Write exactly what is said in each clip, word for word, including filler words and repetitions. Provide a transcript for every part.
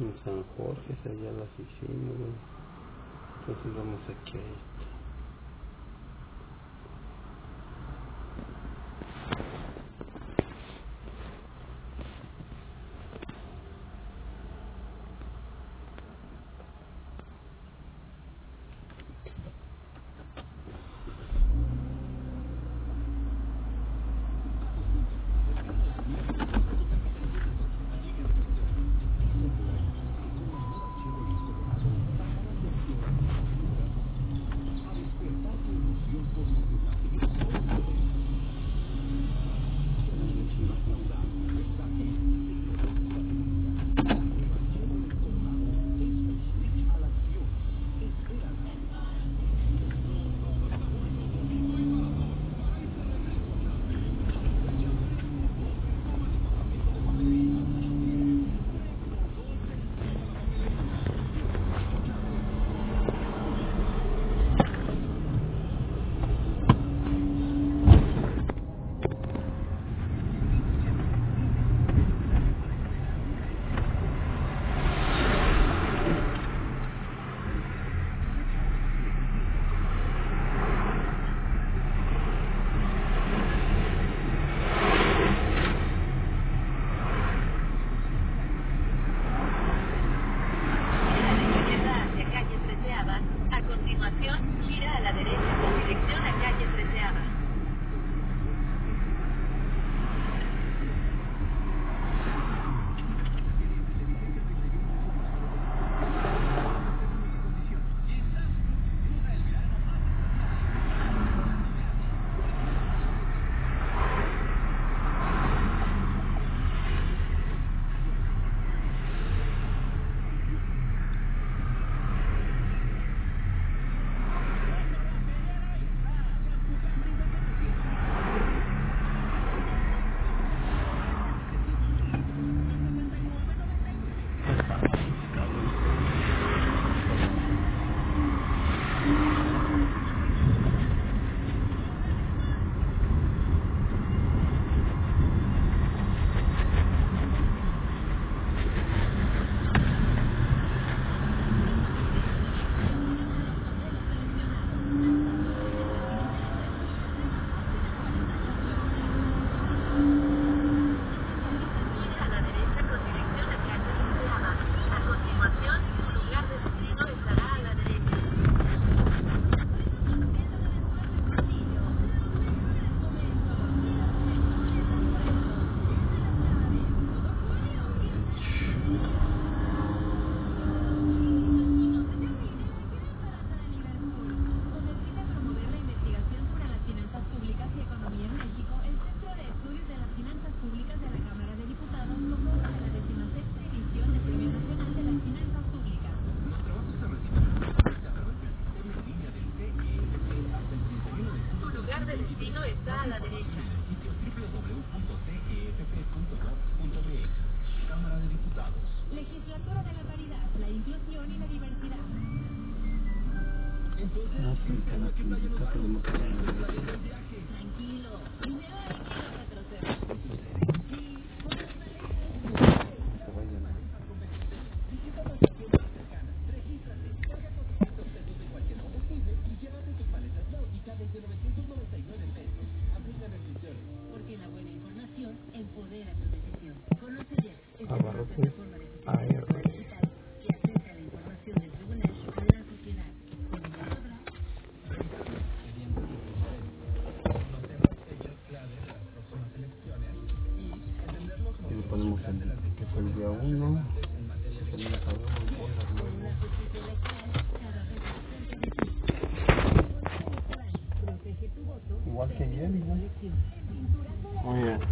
En San Jorge, es allá las hicimos, ¿no? Entonces vamos aquí a esta. Abarrotes A R. Y le ponemos el que fue el día uno. Igual que ayer, igual. Muy bien.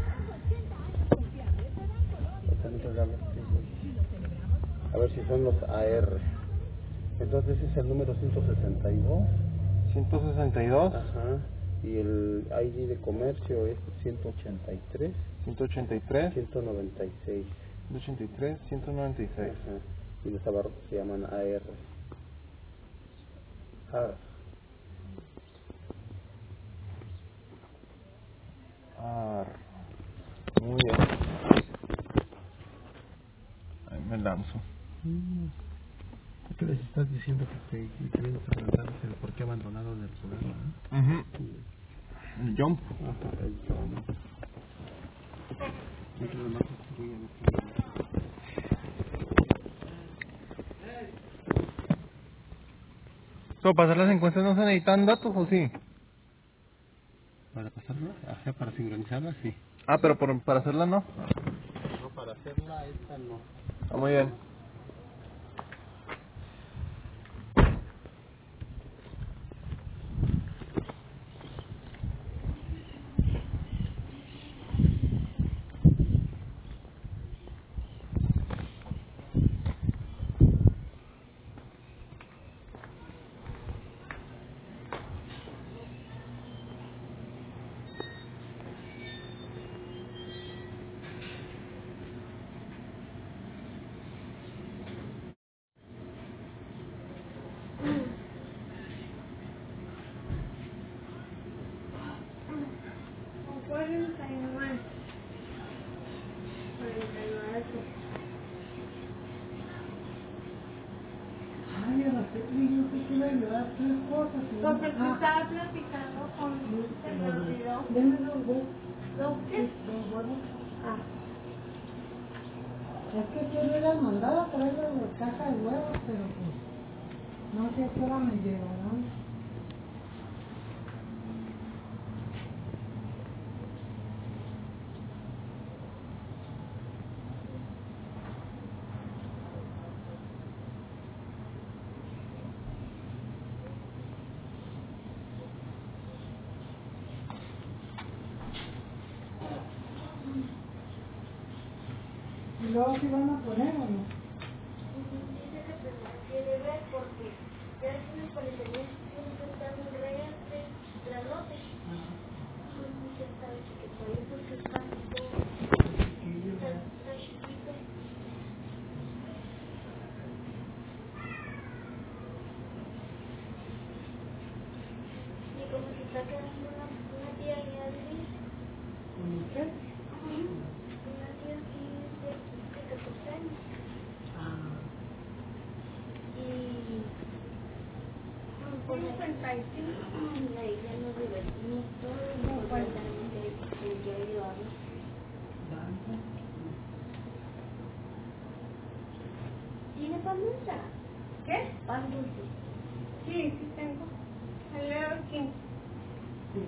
A ver si son los A R. Entonces ese es el número ciento sesenta y dos. ciento sesenta y dos. Ajá. Y el I D de comercio es ciento ochenta y tres. ciento ochenta y tres. ciento noventa y seis. ciento ochenta y tres, ciento noventa y seis. Ajá. Y los abarrotes se llaman A R. A. Ah, muy bien. Ahí me lanzo. Mm. ¿Qué les estás diciendo que te que quieren preguntar el por qué abandonaron el programa? ¿Eh? Uh-huh. El jump. Ajá, el jump. Y lo demás voy a ver. So, ¿para hacer las encuestas no se necesitan datos o sí? Para pasarla, ajá, para sincronizarla, sí. Ah, pero por, para hacerla no. No, para hacerla esta no. Ah, muy bien. cuarenta y nueve. cuarenta y nueve. Ay, a la Petri, yo sé que iba a llevar tres cosas. y Porque una- tú ah, estabas platicando con... Se me olvidó. Deme los huevos. ¿Los qué? Los huevos. Ah. Es que yo le hubieran mandado a traer la caja de huevos, pero pues no sé a qué hora me llegarán. Y luego sí van a poner o no. Dice que pues no quiere ver porque ya es una parecería que está muy grande, grandote. Pues no se sabe que puede porque está todo, está, está chiquito. Y como se está quedando una, una tía ya de vivir. ¿Con usted? Una tía aquí de, de catorce años. Ah, Y por cincuenta y cinco y ahí ya nos divertimos todos y pues ya también que que yo ayudarnos. danza. ¿Tiene pan dulce? ¿Qué? Pan dulce. Sí, sí tengo. El leo quince. Sí.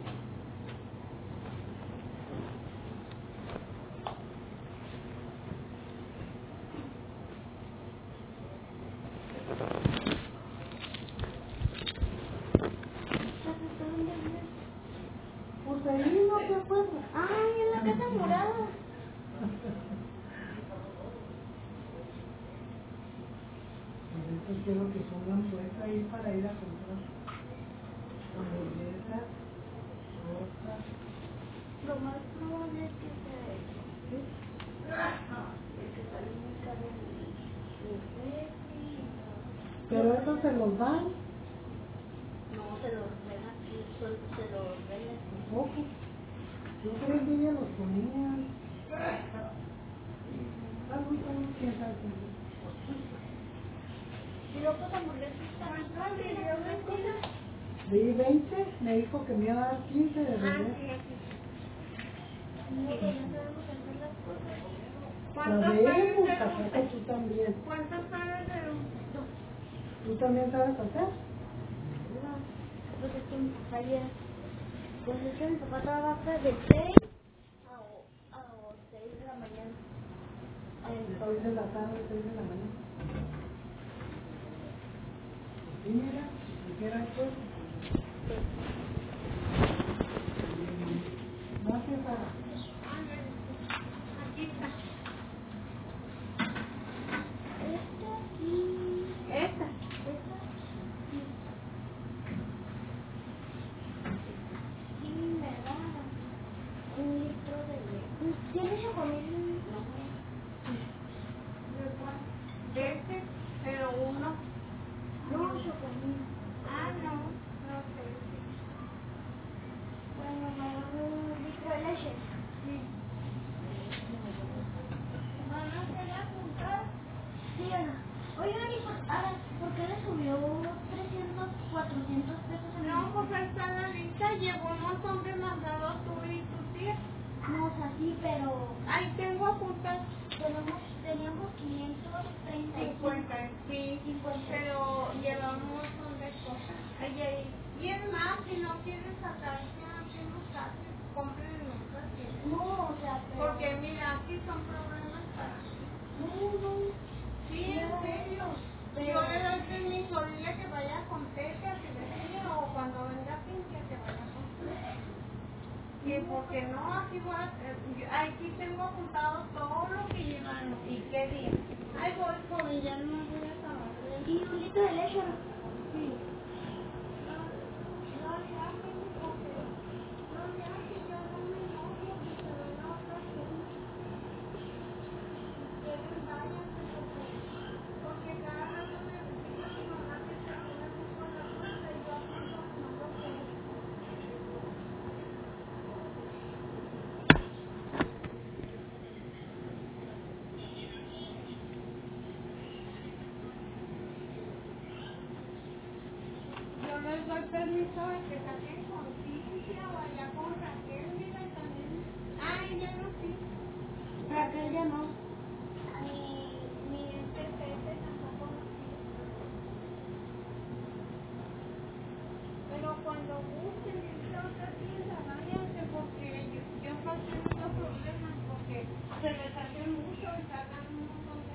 ¿Dónde vives? Pues ahí no te acuerdas. Ay, en la casa morada. Por eso quiero que pongan pues ahí para ir a comprar hamburguesas, tortas. Lo más probable es que sea eso. ¿Sí? Porque sale muy caro el refri. Pero eso se los dan No, se los regalan, se los regalan. un poco. Yo creo que ella los ponía. Algo como quién sabe cómo. Y luego las hamburguesas están grandes. Di veinte, me dijo que me iba a dar quince de Ah, regreso. sí, aquí. No, pues no sabemos hacer las cosas. Sabemos, tampoco tú también. ¿Cuántas pagas de dos? ¿Tú también sabes hacer? No, pues es que mi papá ya... Pues es que mi papá trabaja de seis a, o- a o seis de la mañana. De seis de la tarde, seis de la mañana. Sí, mira, si quieras pues. Gracias a... Aquí está. Esta y... Esta. Esta y... Y me da un litro de leche. ¿Tienes chocomil? No. ¿De cuál? De este, pero uno. No, chocomil. Ah, no. No sé. Bueno, me da un litro de leche. Sí. ¿Van a hacer la juntada? Sí, Ana. así, pero Ay, tengo apuntadas tenemos, teníamos quinientos treinta y cincuenta, sí, cincuenta. pero llevamos un montón de cosas. Ay, ay, y es más, si no quieres sacarse aquí unos taxis, compren en otras tiendas. No, o sea, pero... Porque mira, aquí son problemas para mí. No, no. Sí, en serio. Pero- Yo le doy permiso a ella que vaya con Pepe a que le diga, o cuando venga Cintia que vaya con Pepe. Y porque no, aquí voy a, eh, yo- aquí tengo apuntado todo lo que llevan y qué día. Ay, voy por ella, no me voy a acabar de... Y un litro de leche. Sí. No, no le hacen porque no le hacen, yo no me enojo, que se ven a otra gente. Quieren váyanse porque, porque cada rato me dice mi mamá que se queda con la puerta y yo aquí no, no lo quiero. Yo les doy permiso de que saquen con Cintia o allá con Raquel, mira también. Ay, ya no sí. Raquel ya no. Ni, ni este Pepe tampoco lo quiere. Pero cuando gusten irse a otra tienda, váyanse porque yo, yo estoy teniendo problemas porque se les hace mucho y sacan un montón de...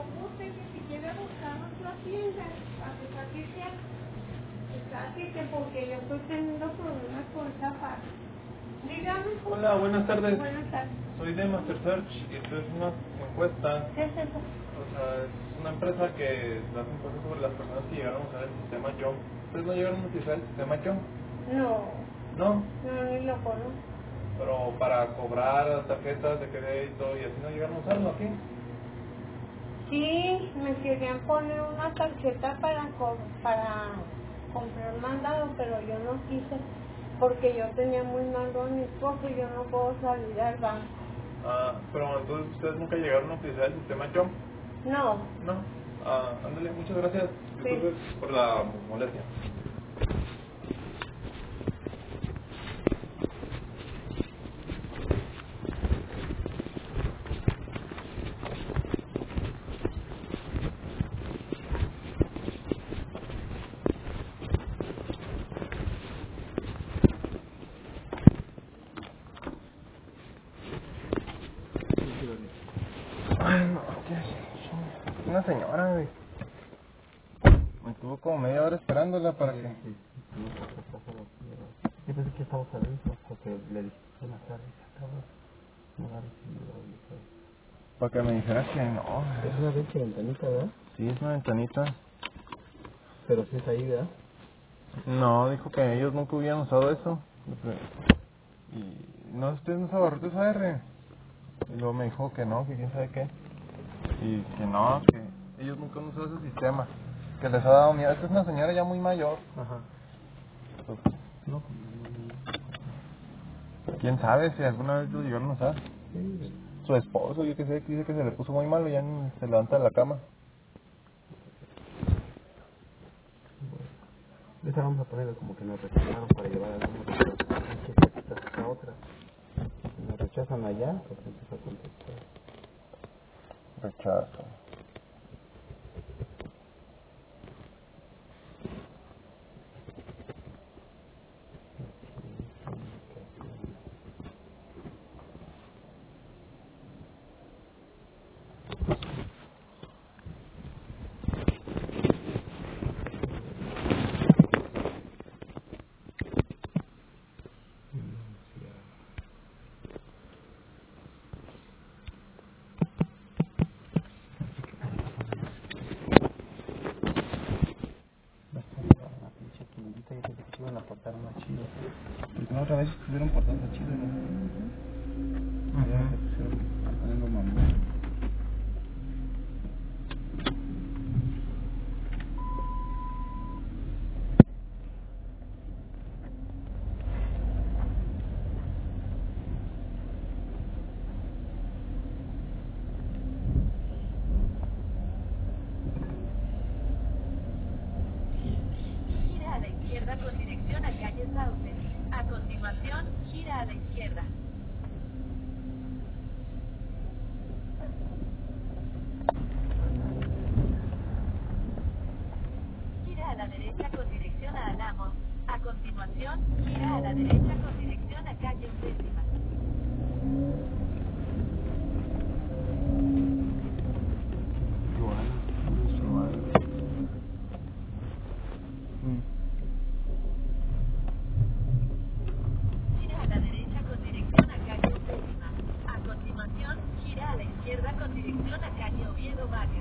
puse que si quiere buscar otra tienda para que saque ya. Sáquete porque yo estoy teniendo problemas con esa parte. Dígame. Hola, buenas tardes. Buenas tardes. Soy de Master Search y esto es una encuesta. ¿Qué es eso? O sea, es una empresa que hace encuestas sobre las personas que llegaron a usar el sistema Jump. ¿Ustedes no llegaron a utilizar el sistema Jump? No, No, no, ni lo conozco. pero para cobrar tarjetas de crédito y así no llegaron a usarlo aquí. Sí, me querían poner una tarjeta para, co- para comprar mandado, pero yo no quise porque yo tenía muy malo a mi esposo y yo no puedo salir al banco. Ah, pero entonces ustedes nunca llegaron a utilizar el sistema Jump. No, No. Ah, ándale, muchas gracias. Sí. Disculpe por la molestia. Ay, no, qué- una señora, güey. Me estuvo como media hora esperándola para que... Yo pensé que estabas adentro porque le dijiste buenas tardes, cabrón. No ha recibido. Para que me dijera que no. Es una pinche ventanita, ¿verdad? Sí, es una ventanita. Pero sí es ahí, ¿verdad? No, dijo que ellos nunca hubieran usado eso. Y no, ustedes no se abarrotes A R. Y luego me dijo que no, que quién sabe qué. Y que no, que ellos nunca han usado ese sistema. Que les ha dado miedo. Esta es una señora ya muy mayor. Ajá. Pues, No, quién sabe si alguna vez lo llegaron a usar. sí. Su esposo, yo que sé, que dice que se le puso muy malo y ya ni se levanta de la cama. Esa vamos a ponerlo como que nos rechazaron para llevar al número, pero hay que contestar esta otra. Si nos rechazan allá, pues empieza a contestar. Rechazo. La pinche tiendita, yo pensé que se iban a portar más chido. Porque la otra vez estuvieron portando chido, ¿no? Ahora se pusieron poniendo mamón. Gira a la izquierda con dirección a calle Sauce. A continuación, gira a la izquierda. Gira a la derecha con dirección a Alamos. A continuación, gira a la derecha con dirección a calle Undécima. Gira a la derecha con dirección a calle Undécima. A continuación, gira a la izquierda con dirección a calle Oviedo Vargas.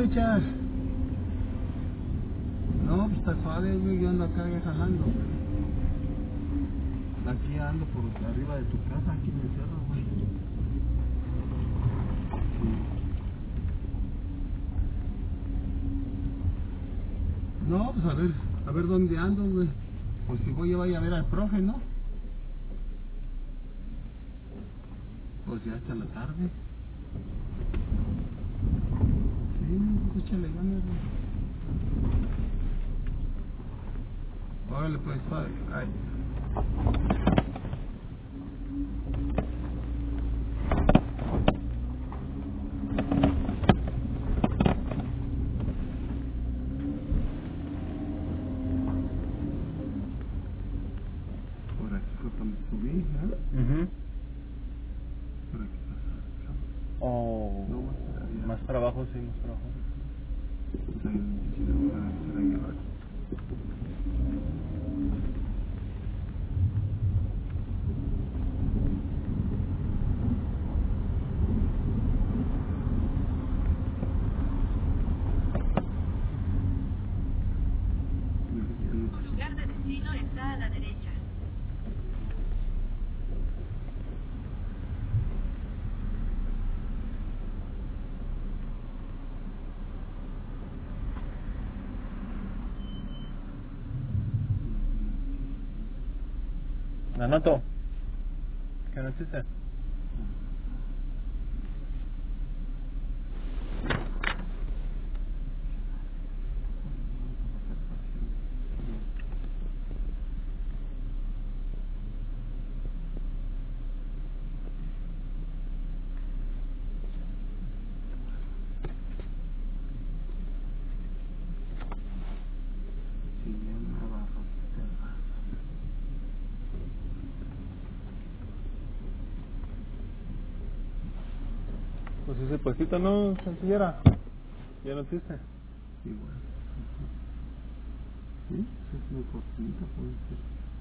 Richard? No, pues está suave, güey, yo ando acá jalando. Aquí ando por arriba de tu casa, aquí en el cerro, güey. Sí. No, pues a ver, a ver dónde ando, güey. Pues si voy a vaya a ver al profe, ¿no? Pues ya hasta la tarde. Sí, pues échale ganas, güey. Órale, pues, padre. Ay. Por aquí fue cuando subí, ¿no? Mhm. Por aquí pasaba. Oh, No, más para allá. más para abajo, sí, más para abajo. Pues ahí sí, sí, para para llevar. Su lugar de destino está a la derecha. La noto. ¿Qué noticia? Sí, bien abajo. Pues ese puestito no, sencillera. ¿Ya notiste? Igual. Sí, es muy cortita, puede ser.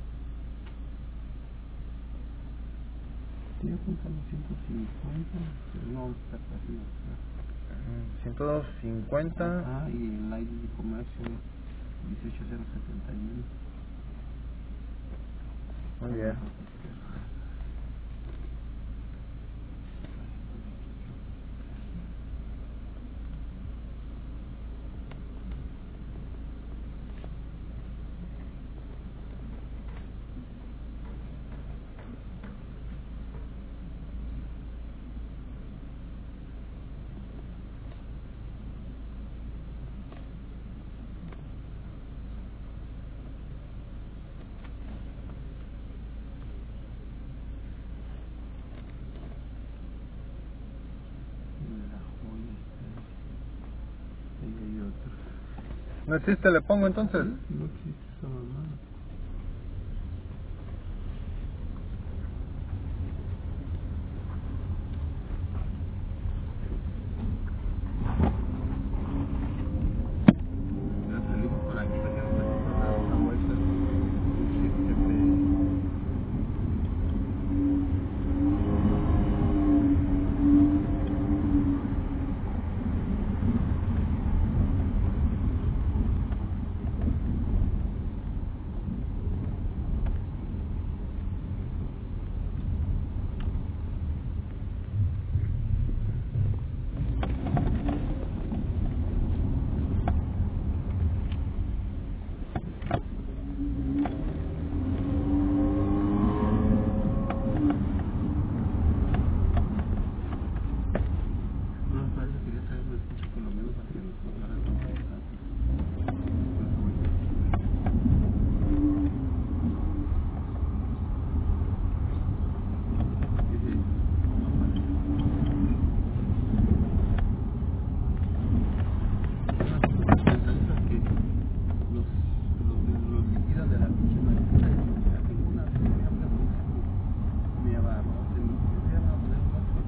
Sí, apuntamos ciento cincuenta, pero no vamos a estar casi no. ciento cincuenta. Ah, y el I D de comercio dieciocho cero setenta y uno. Muy bien. La joya está. Ahí hay otro. ¿No existe? ¿Le pongo entonces? Sí, no existe esa mamada. Ya salimos por aquí para que nos metamos a dar una vuelta. Sí, jefe. No, para eso quería traer un escucho por lo menos para que nos contara cómo está. Dice, esas que los, los, los liquidan de la pinche mariposa. Ya tengo una vez que me habla con mi abarrote, mi que se llama poner un gato.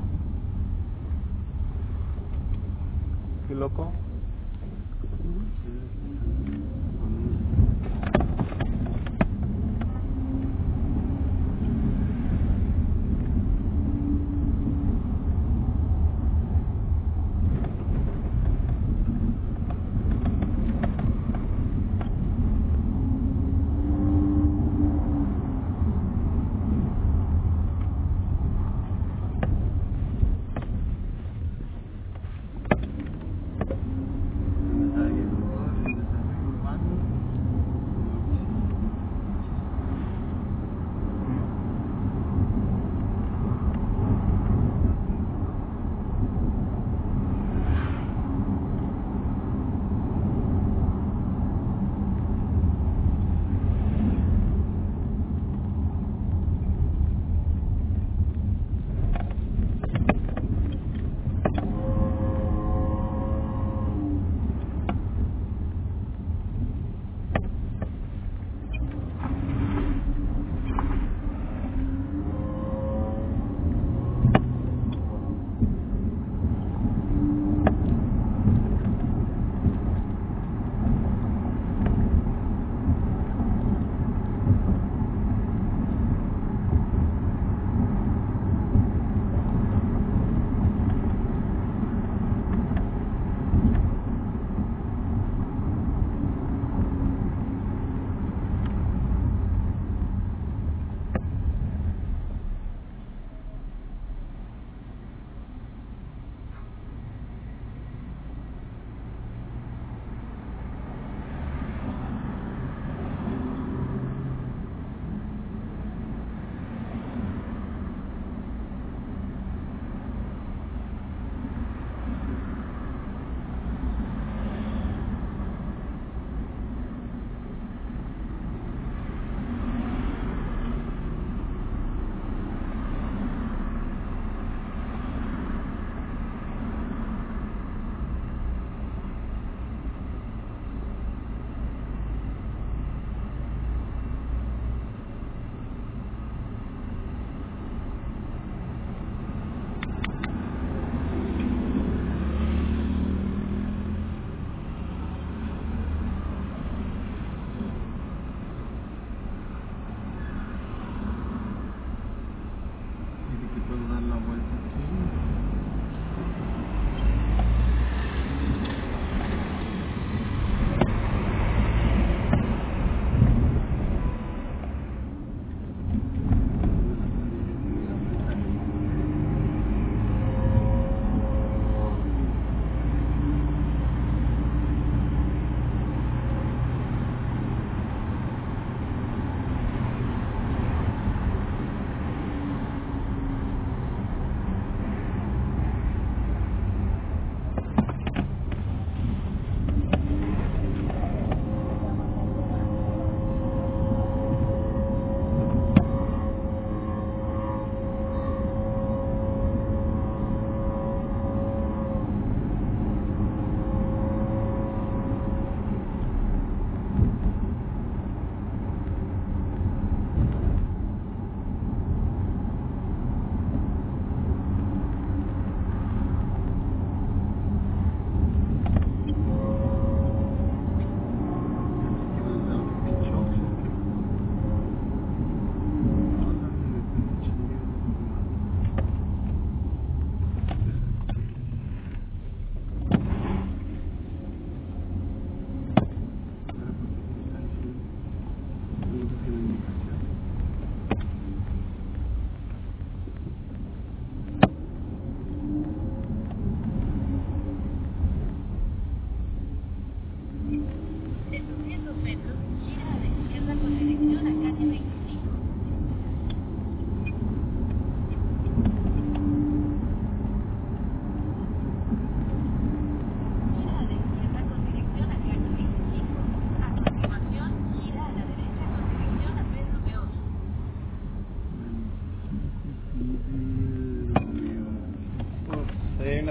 Qué loco.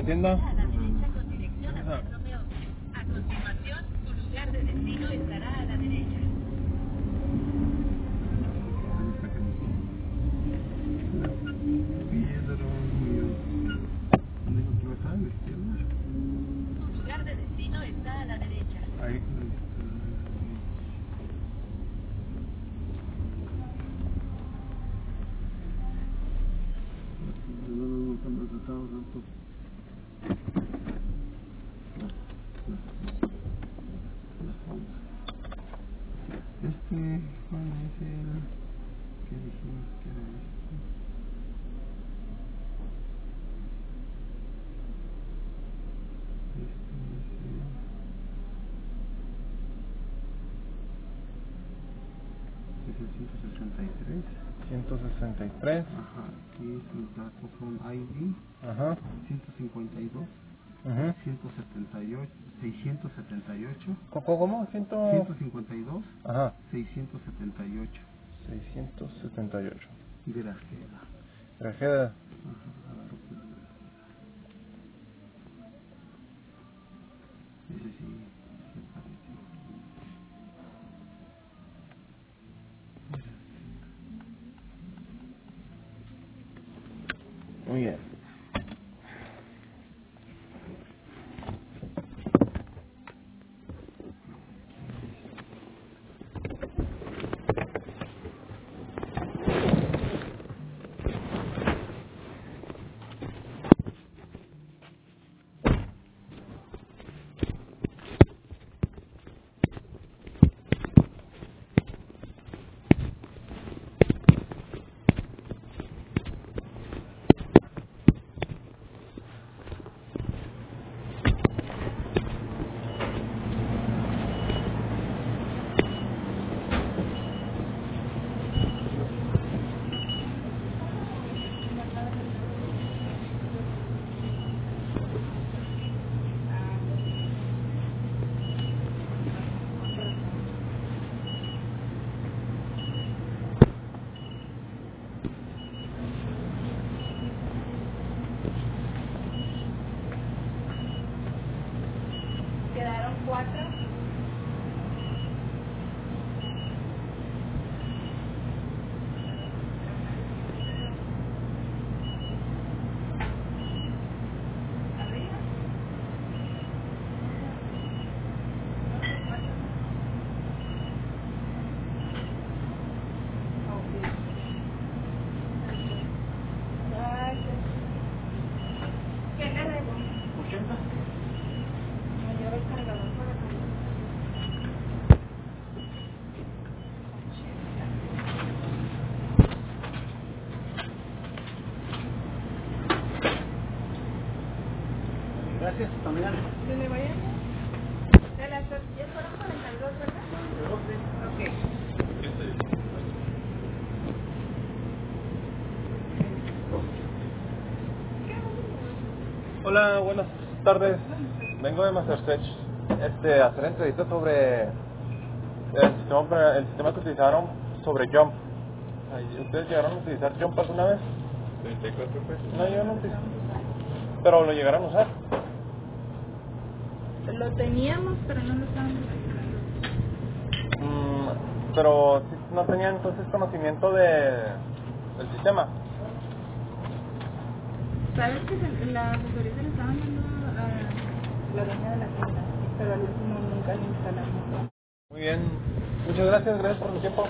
metiendo. A la derecha con dirección a San Romeo. A continuación, su lugar de destino estará a la derecha. Su lugar de destino está a la derecha. Ahí. Este, ¿cuál es el que dijimos que era este? Este es el es el ciento sesenta y tres. ciento sesenta y tres. Ajá, aquí sus datos son I D. Ajá. ciento cincuenta y dos. Ajá. ciento setenta y ocho. seiscientos setenta y ocho. ¿Cómo? ¿Cómo? Ciento... ciento cincuenta y dos. Ajá. seiscientos setenta y ocho. seiscientos setenta y ocho. Grajeda. Grajeda. Ajá, a ver, pues, ese sí, sí parece. Muy bien. Quedaron cuatro. Arriba. Gracias. ¿Qué le debo? ochenta. Me llevo el cargador para acá. Gracias, hasta mañana. ¿Se le vayan? De las ya fueron cuarenta y dos, ¿verdad? Ok. Hola, buenas tardes. Vengo de Masterchef este, a hacer entrevistas sobre el sistema, el sistema que utilizaron sobre Jump. ¿Ustedes llegaron a utilizar Jump alguna vez? treinta y cuatro pesos. No, yo no utilicé. Pero lo llegaron a usar. Lo teníamos, pero no lo estaban utilizando. Mm, pero sí, no tenían entonces conocimiento de, del sistema. ¿Sabes que se- la asesoría se le estaban dando a la dueña de la tienda? Pero al último nunca le instalamos. Muy bien. Muchas gracias, gracias por su tiempo.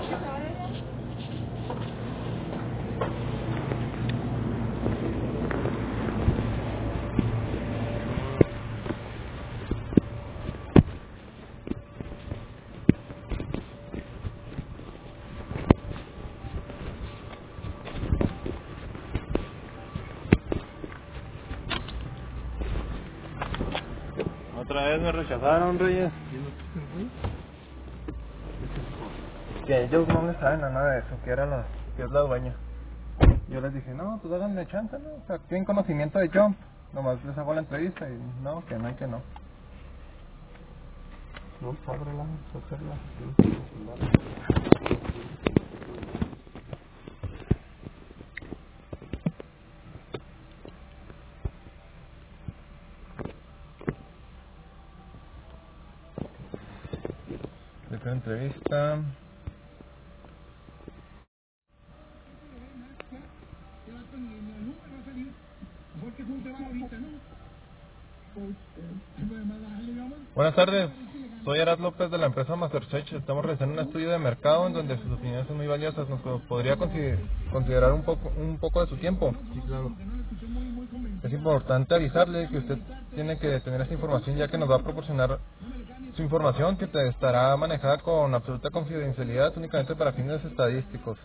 Otra vez me rechazaron, Reyes. Que ellos no les saben a nada de eso, que era la, que es la dueña. Yo les dije, no, pues háganme chance, ¿no? O sea, tienen conocimiento de Jump. Nomás les hago la entrevista y no, que no hay que no. No, ábrela, hacerla. entrevista. Buenas tardes, soy Arad López de la empresa MasterSearch. Estamos realizando un estudio de mercado en donde sus opiniones son muy valiosas. ¿Nos podría consider- considerar un poco, un poco de su tiempo? Sí, claro. Es importante avisarle que usted tiene que tener esta información, ya que nos va a proporcionar su información, que te estará manejada con absoluta confidencialidad únicamente para fines estadísticos.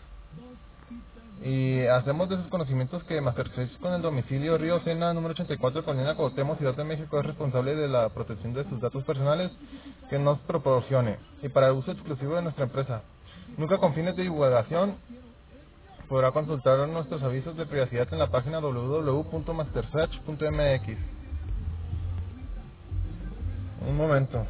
Y hacemos de sus conocimientos que MasterSearch, con el domicilio Río Sena, número ochenta y cuatro, Colonia Cuauhtémoc, Ciudad de México, es responsable de la protección de sus datos personales que nos proporcione y para el uso exclusivo de nuestra empresa. Nunca con fines de divulgación. Podrá consultar nuestros avisos de privacidad en la página doble u doble u doble u punto mastersearch punto m x. Un momento.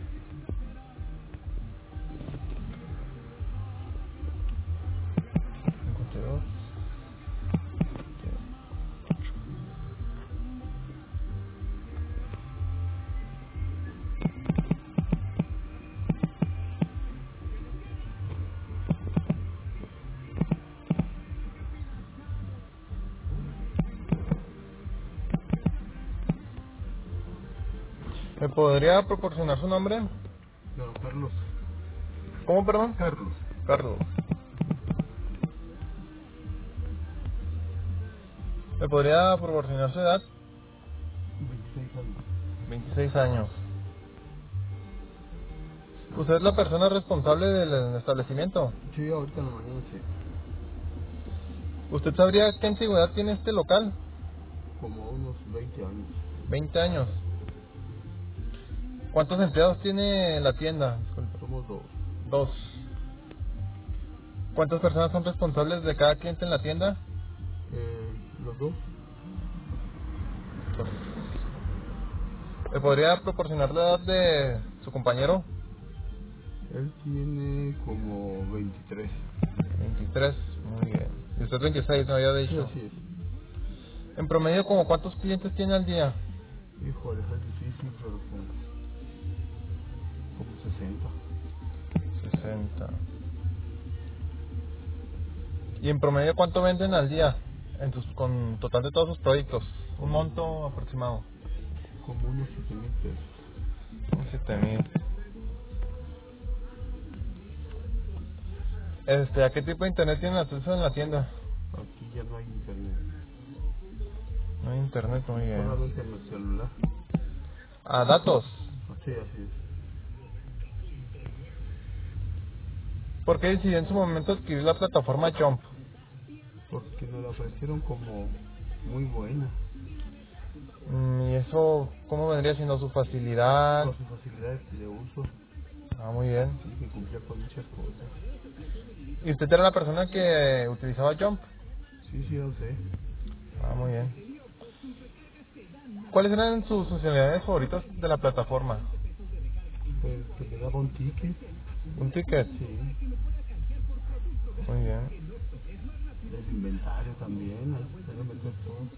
cincuenta y dos. ¿Me podría proporcionar su nombre? No, Carlos. ¿Cómo, perdón? Carlos. Carlos. ¿Me podría proporcionar su edad? veintiséis años. veintiséis años. ¿Usted es la persona responsable del establecimiento? Sí, ahorita en la mañana sí. ¿Usted sabría qué antigüedad tiene este local? Como unos veinte años. veinte años. ¿Cuántos empleados tiene la tienda? Disculpe. Somos dos. Dos. ¿Cuántas personas son responsables de cada cliente en la tienda? Eh, los dos. Dos. ¿Me podría proporcionar la edad de su compañero? Él tiene como veintitrés. veintitrés. Muy bien. Y usted veintiséis, me había Sí, dicho. así es. En promedio, ¿como cuántos clientes tiene al día? Híjole, es difícil, pero como, como sesenta. sesenta. ¿Y en promedio cuánto venden al día? En sus, con total de todos sus proyectos. Un monto aproximado. Como unos siete mil pesos. Un siete mil. Este, ¿a qué tipo de internet tienen acceso en la tienda? Aquí ya no hay internet. No hay internet, muy bien. Solamente en el celular. ¿A datos? Sí, así es. ¿Por qué decidió en su momento adquirir la plataforma Jump? Porque nos la ofrecieron como muy buena. Mm, ¿Y eso cómo vendría siendo su facilidad? Por sus facilidades de uso. Ah, muy bien. Sí, que cumplía con muchas cosas. ¿Y usted era la persona que utilizaba Jump? Sí, sí, yo sé. Ah, muy bien. ¿Cuáles eran sus funcionalidades favoritas de la plataforma? Pues que te daba un ticket. ¿Un ticket? Sí. Muy bien. El inventario también. Ahí se debe meter todo.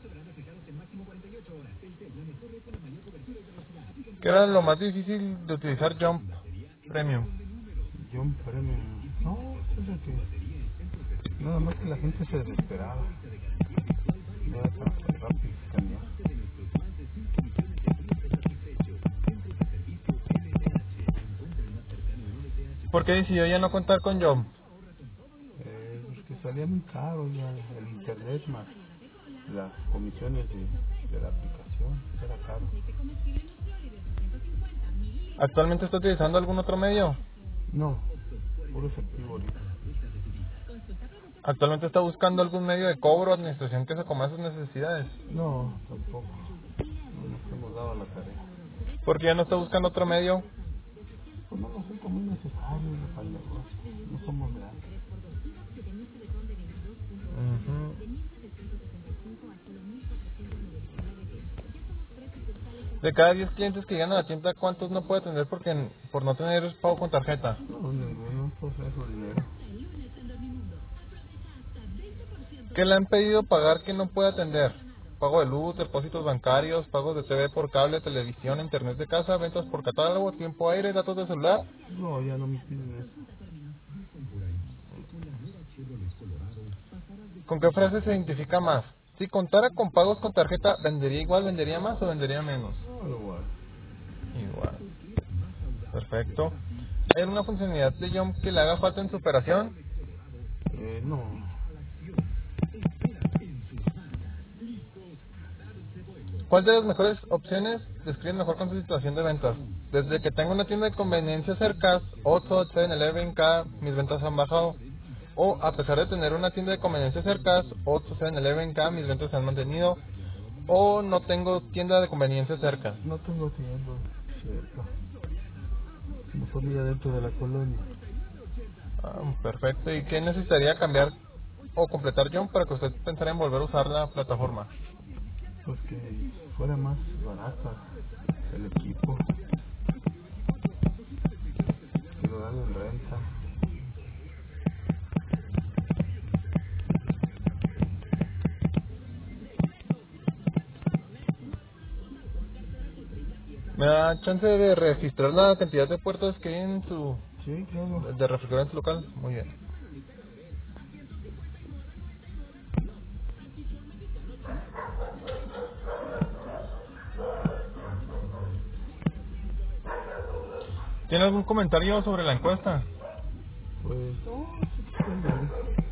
¿Qué era lo más difícil de utilizar Jump Premium? Yo un premio. No, es que. Nada más que la gente se desesperaba. No era tan rápido cambiar. ¿Por qué decidió ya no contar con Jump? Eh, pues que salía muy caro ya el internet más las comisiones de, de la aplicación. Era caro. ¿Actualmente está utilizando algún otro medio? No, puro efectivo ahorita. ¿Actualmente está buscando algún medio de cobro o administración que se acomode a sus necesidades? No, tampoco. No nos hemos dado la tarea. ¿Por qué ya no está buscando otro medio? Pues no lo sé como es necesario para el negocio. No somos grandes. Ujú. De cada diez clientes que llegan a la tienda, ¿cuántos no puede atender porque por no tener pago con tarjeta? No, ninguno posee su dinero. ¿Qué le han pedido pagar que no puede atender? pago de luz, depósitos bancarios, pagos de T V por cable, televisión, internet de casa, ventas por catálogo, tiempo aire, datos de celular. No, ya no me piden eso. ¿Con qué frase se identifica más? Si contara con pagos con tarjeta, ¿vendería igual, vendería más o vendería menos? No, igual. Igual. Perfecto. ¿Hay alguna funcionalidad de Jump que le haga falta en su operación? Eh, no. ¿Cuál de las mejores opciones describe mejor con su situación de ventas? Desde que tengo una tienda de conveniencia cerca, Oxxo, seven eleven, K, mis ventas han bajado. O a pesar de tener una tienda de conveniencia cerca, Oxxo, seven eleven, K, mis ventas se han mantenido. O no tengo tienda de conveniencia cerca. No tengo tiempo. Cierto. Mejor ir adentro de la colonia. Ah, perfecto. ¿Y qué necesitaría cambiar o completar Jump para que usted pensara en volver a usar la plataforma? Pues que fuera más barata el equipo. Que lo dan en renta. ¿Me da chance de registrar la cantidad de puertas que hay en su... Sí, claro. de refrigerante local? Muy bien. ¿Tiene algún comentario sobre la encuesta? Pues no, sí, vale.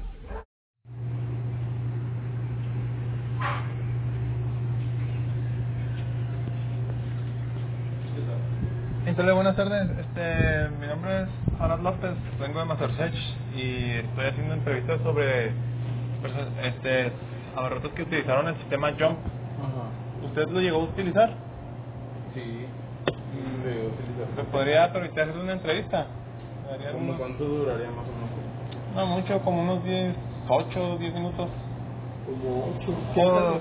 Entonces, buenas tardes. Este, mi nombre es Arad López, vengo de Masterchef y estoy haciendo entrevistas sobre perso- este, aparatos que utilizaron el sistema Jump. Ajá. ¿Usted lo llegó a utilizar? Sí. De utilizar. ¿Me podría permitir hacerle una entrevista? ¿Me daría ¿Cómo algunos- cuánto duraría más o menos? No mucho, como unos diez, ocho, diez minutos. Como ocho. Puedo-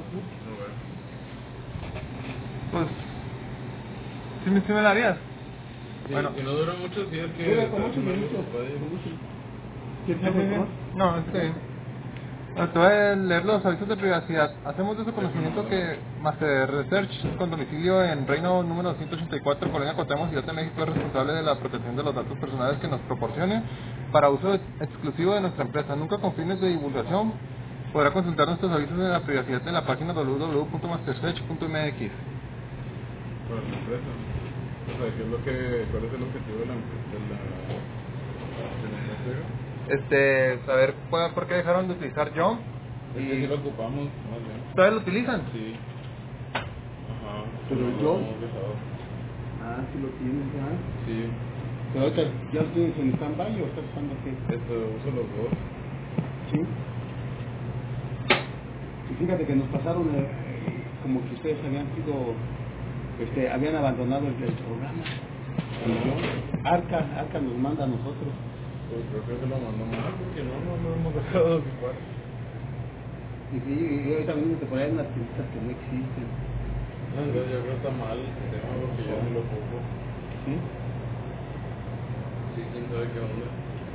Pues, ¿sí me, sí me la harías? Sí, Bueno. si no dura mucho, sí es que... Dura como ocho minutos. ¿Quieres algo más? No, es que... Bueno, te voy a leer los avisos de privacidad. Hacemos de su conocimiento que Master Research, con domicilio en Reino número ciento ochenta y cuatro, Colonia Cuauhtémoc, Ciudad de México, es responsable de la protección de los datos personales que nos proporcione para uso ex- exclusivo de nuestra empresa. Nunca con fines de divulgación. Podrá consultar nuestros avisos de la privacidad en la página doble u doble u doble u punto mastersearch punto m x. Para la empresa. O sea, ¿qué es lo que, ¿cuál es el objetivo de la empresa? De la, de la empresa? Este, saber por por qué dejaron de utilizar Jump. Es que sí lo ocupamos, más bien. ¿Todavía lo utilizan? Sí. Ajá. Pero no, yo- no, pesado. Ah, sí lo tienes ya. Sí. Pero ahorita ya lo tienes en stand-by o estás usando qué? Esto uso los dos. Sí. Y fíjate que nos pasaron eh, como que ustedes habían sido, este, habían abandonado el, el programa. Y yo, Arca, Arca nos manda a nosotros. Pues creo que se lo mandó mal porque no, no lo hemos dejado de ocupar. Y sí, y ahorita mismo te ponen unas pistas que no existen. No, entonces yo creo que está mal el sistema porque yo no lo ocupo. ¿Sí? Sí, quién sabe qué onda.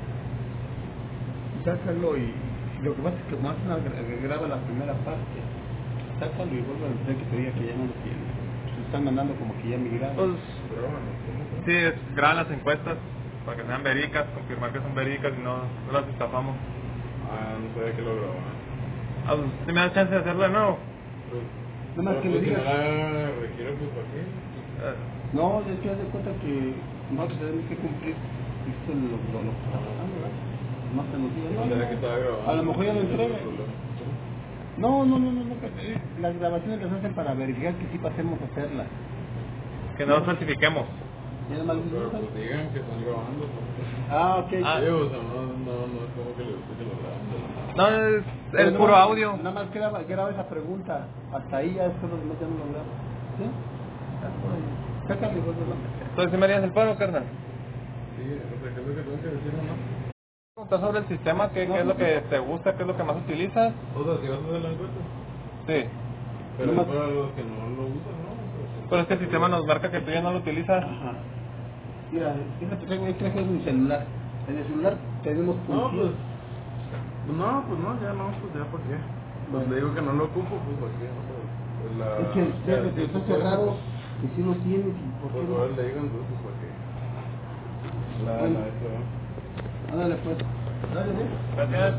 Sácalo y y lo que pasa es que más una gra- graba la primera parte. Sácalo y vuelve a decir que te diga que ya no lo tiene. Se están mandando como que ya migraron. Pues, Pero bueno, ¿cómo? sí, es- graban las encuestas para que sean verídicas, confirmar que son verídicas y no, no las estafamos. Ah, no sabía que lo grababan. Ah, pues, ¿sí me da chance de hacerlo de nuevo? Pues, Nada más pero que pues le si digas. no la requiere, pues ¿para qué? Eh, No, de hecho, haz de cuenta que nosotros tenemos que cumplir esto lo, lo, lo que está pasando, ¿verdad? No se nos diga, No no, sabía no, que estaba grabando. a lo mejor ya lo Ese es el entrega. problema. No, no, no, no, no, que- las grabaciones las hacen para verificar que sí pasemos a hacerlas. que no falsifiquemos. Y nada más les Pero dicen, pues digan que están grabando. Pues. ah, ok. Ah. Sí, o sea, no, no, no es como que le guste que lo graben. No, es, Pero es nada puro más- audio. Nada más graba, graba esa pregunta. Hasta ahí ya después los demás ya no lo graba. ¿Sí? Sácalo y vuelve a Entonces, ¿sí me harías el paro, carnal? Sí, o sea, ¿qué es lo que tengo que decir o no? Preguntar sobre el sistema, ¿qué, qué es lo que te gusta, qué es lo que más utilizas? O sea, si vas a hacer la encuesta. Sí. Pero Nomás- para los que no lo usan, ¿no? Pues, Pero es que el sistema nos marca que tú ya no lo utilizas. Ajá. Mira, fíjate, tengo ahí traje mi celular. En el celular tenemos No, puntillos. pues. No, pues no, ya no, pues ya, ¿por qué? Pues le digo que no lo ocupo, pues ¿para qué? No, pues. La, es que fíjate que está cerrado, que si lo tienes y por qué no. Le digan dulces porque la, Bueno. la esta, Ándale pues, dale, ¿eh? Gracias.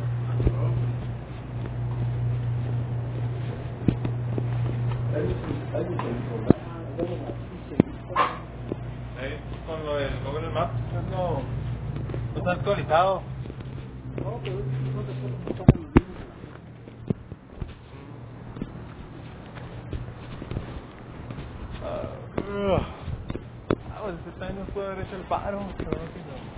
Ahí, con lo del Google Maps, no, no está actualizado. No, pero no te puedo contar en los libros. Ah, uh, pues este también nos puede haber hecho el paro, pero no sé no.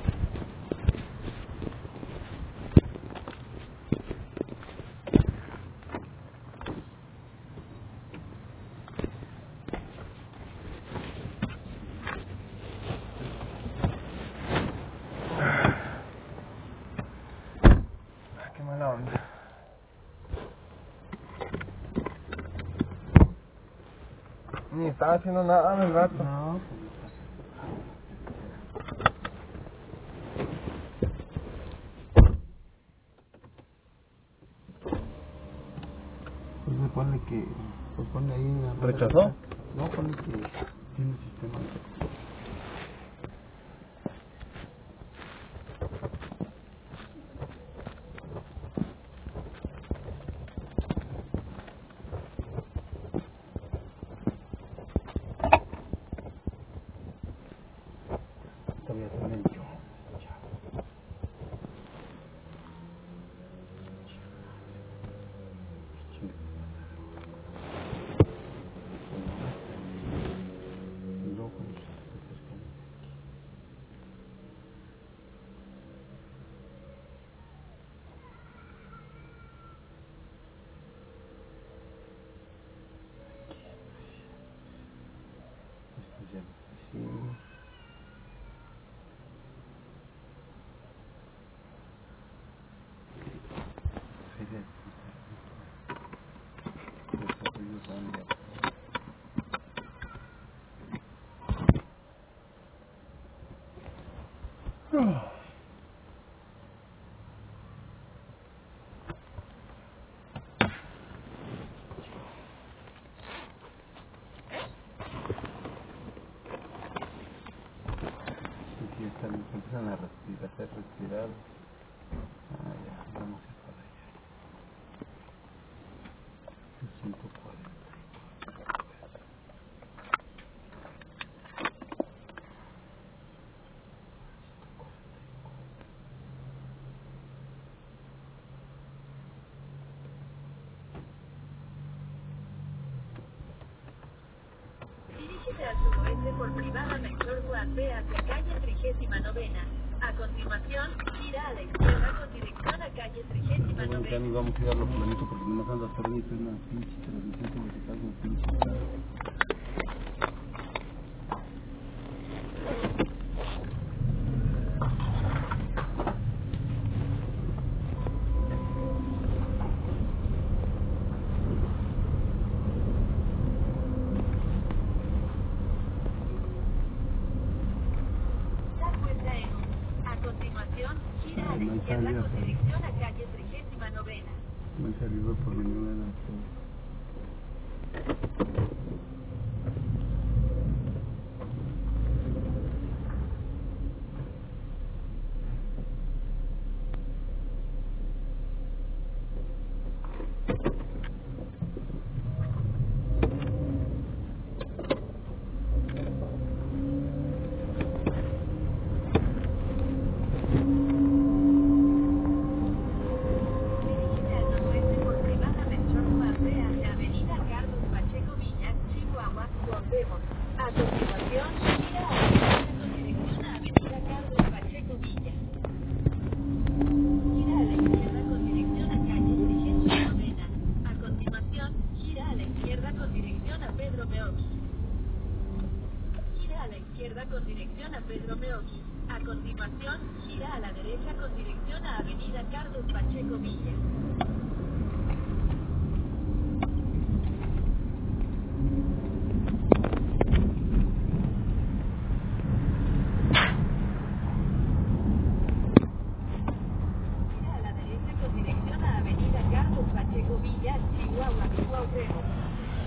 Qué mala onda. Ni estaba haciendo nada en el rato. No, pues me pone que, pues pone ahí una... ¿Rechazó? No, pone que tiene sistema. Todavía está lento. Aquí está, empiezan a respirar, a hacer respirar. Ah, ya, vamos a para allá. ciento cuarenta. Dirígete al suroeste por privada Melchor Juan B hacia calle trigésima novena. A continuación, gira a la izquierda con dirección a calle trigésima Bueno, ya novena. ni vamos a ir a lo planito porque nomás anda haciendo una pinche transmisión que me está con pinche. Da vuelta en U. A continuación, gira a la izquierda con dirección a calle trigésima novena. Me han salido por mi nueva. Dirígete al noroeste por privada Melchor Juan B hacia avenida Carlos Pacheco Villa, Chihuahua, Cuauhtémoc. A continuación, gira a la izquierda con dirección a avenida Carlos Pacheco Villa. Gira a la izquierda con dirección a calle trigésima novena. A continuación, gira a la izquierda con dirección a Pedro Meoqui. Gira a la izquierda con dirección a Pedro Meoqui. A continuación, gira a la derecha con dirección a avenida Carlos Pacheco Villa. Gira a la derecha con dirección a avenida Carlos Pacheco Villa, Chihuahua, Cuauhtémoc.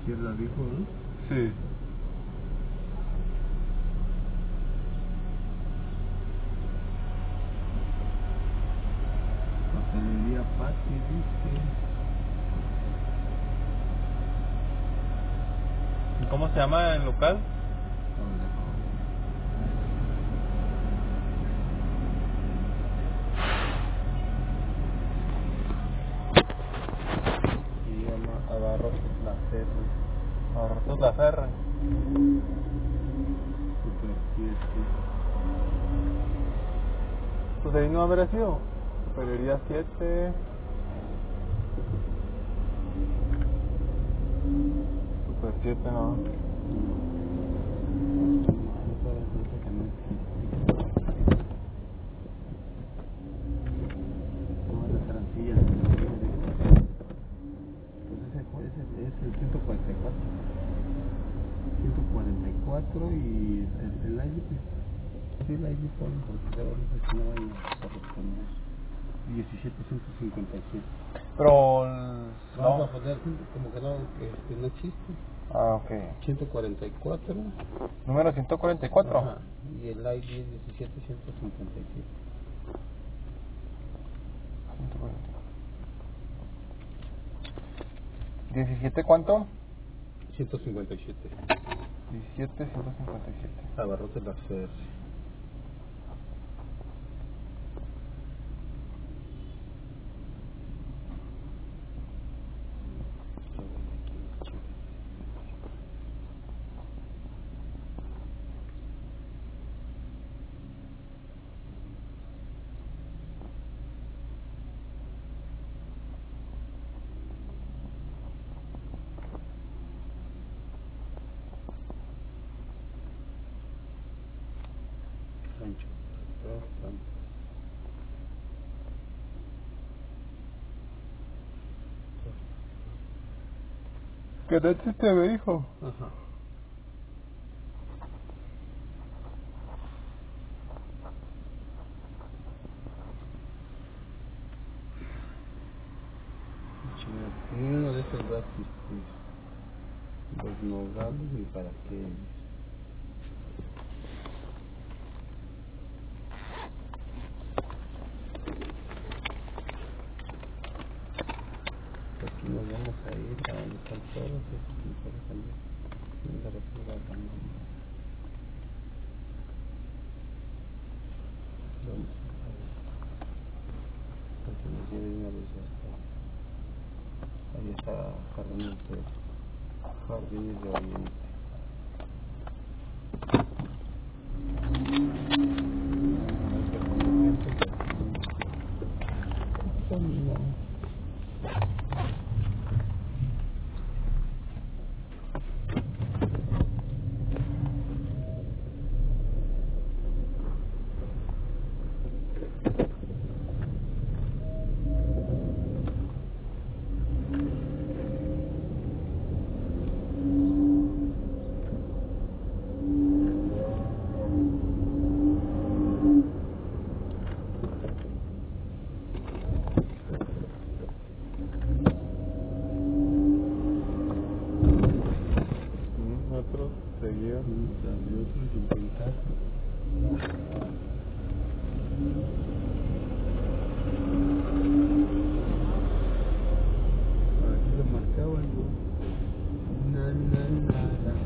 izquierda dijo, ¿no? Sí. Papelería Pati, dice. ¿Y cómo se llama el local? Se llama Abarrotes La Ferre. Abarrotes La Ferre. Super siete. Pues ahí no habrá sido. Papelería siete. Super siete, no. Todas las trancillas. Pues ese fue, ese es el ciento cuarenta y cuatro. ciento cuarenta y cuatro y el, el I D, pues, sí, el I D pone, porque ahorita si no hay a responder. diecisiete ciento cincuenta y siete. Pero el... Vamos no. a poner como que no, que, que no existe. Ah, ok. ciento cuarenta y cuatro. Número ciento cuarenta y cuatro. Ajá, y el I D es diecisiete ciento cincuenta y siete. ciento cuarenta y cuatro. ¿diecisiete cuánto? ciento cincuenta y siete. diecisiete ciento cincuenta y siete. Abarrotes La Ferre. Rancho. ¿Qué no existe, me dijo? Ajá. Ni uno de esos va a existir. Los nogales ni para qué. Aquí nos vamos a ir a donde están todos estos pintores también. En la República también. Vamos a ver. Porque nos lleve una vez hasta. Ahí está Jardines de, Jardines de Oriente. Otro seguido. Salió otro cincuenta. Aquí lo marcaba algo. Na, na, nada.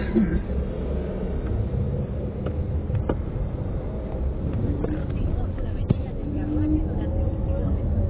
Seguimos a la avenida del Carruaje durante un kilómetro.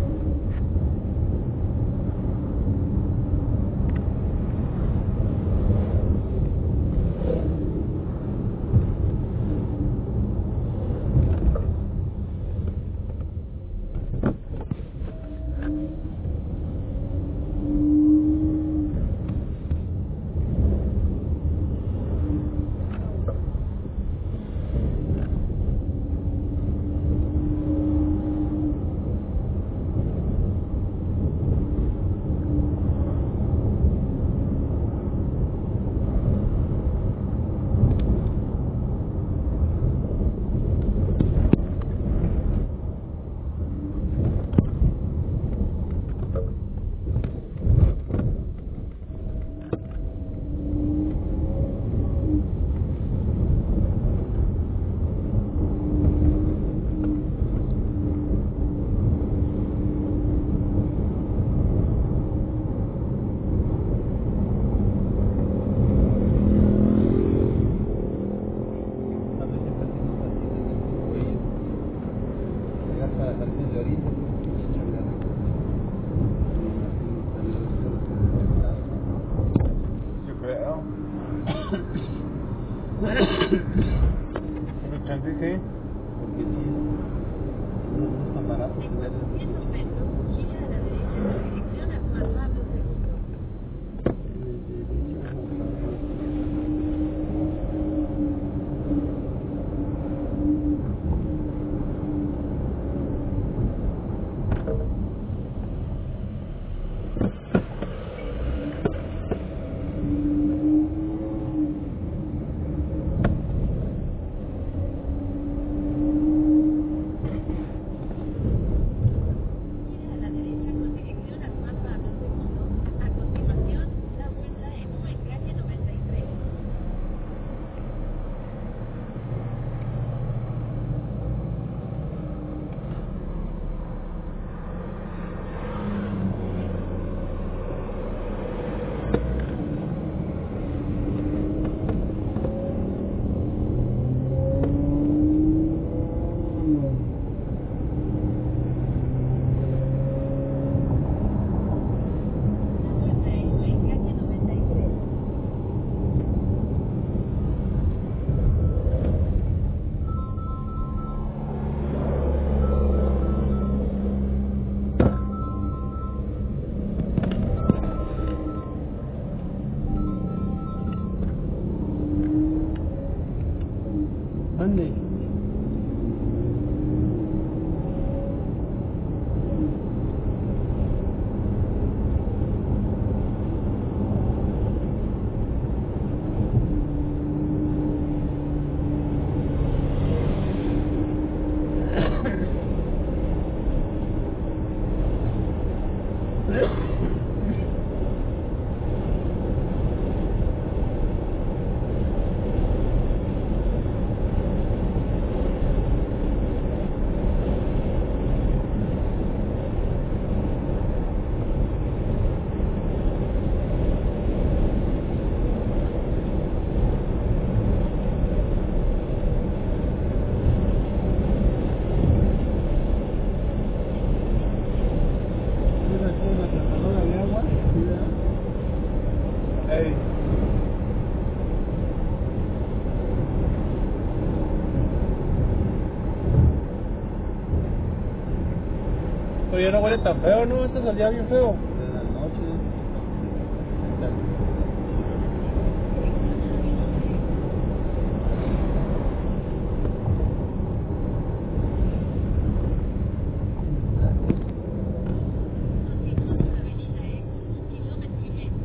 A veces así nos atienden estos güeyes. Llegas a antes de ahorita, pues, chingar de coche. Me imagino también ustedes que despertaron, ¿no? Yo creo. ochenta y seis. Porque sí, no, no es tan barato En tener estos cuatrocientos coches. metros, gira a la derecha con dirección a Juan Pablo segundo. Gira a la derecha con dirección a Juan Pablo segundo. A continuación, da vuelta en U en calle noventa y tres. Da vuelta en U en calle noventa y tres. Ande. Mira, aquí una tratadora de agua. Mira. Ey. Pero ya no huele tan feo, ¿no? Este salía bien feo. De la noche. Continuamos a la avenida E, un kilómetro y medio.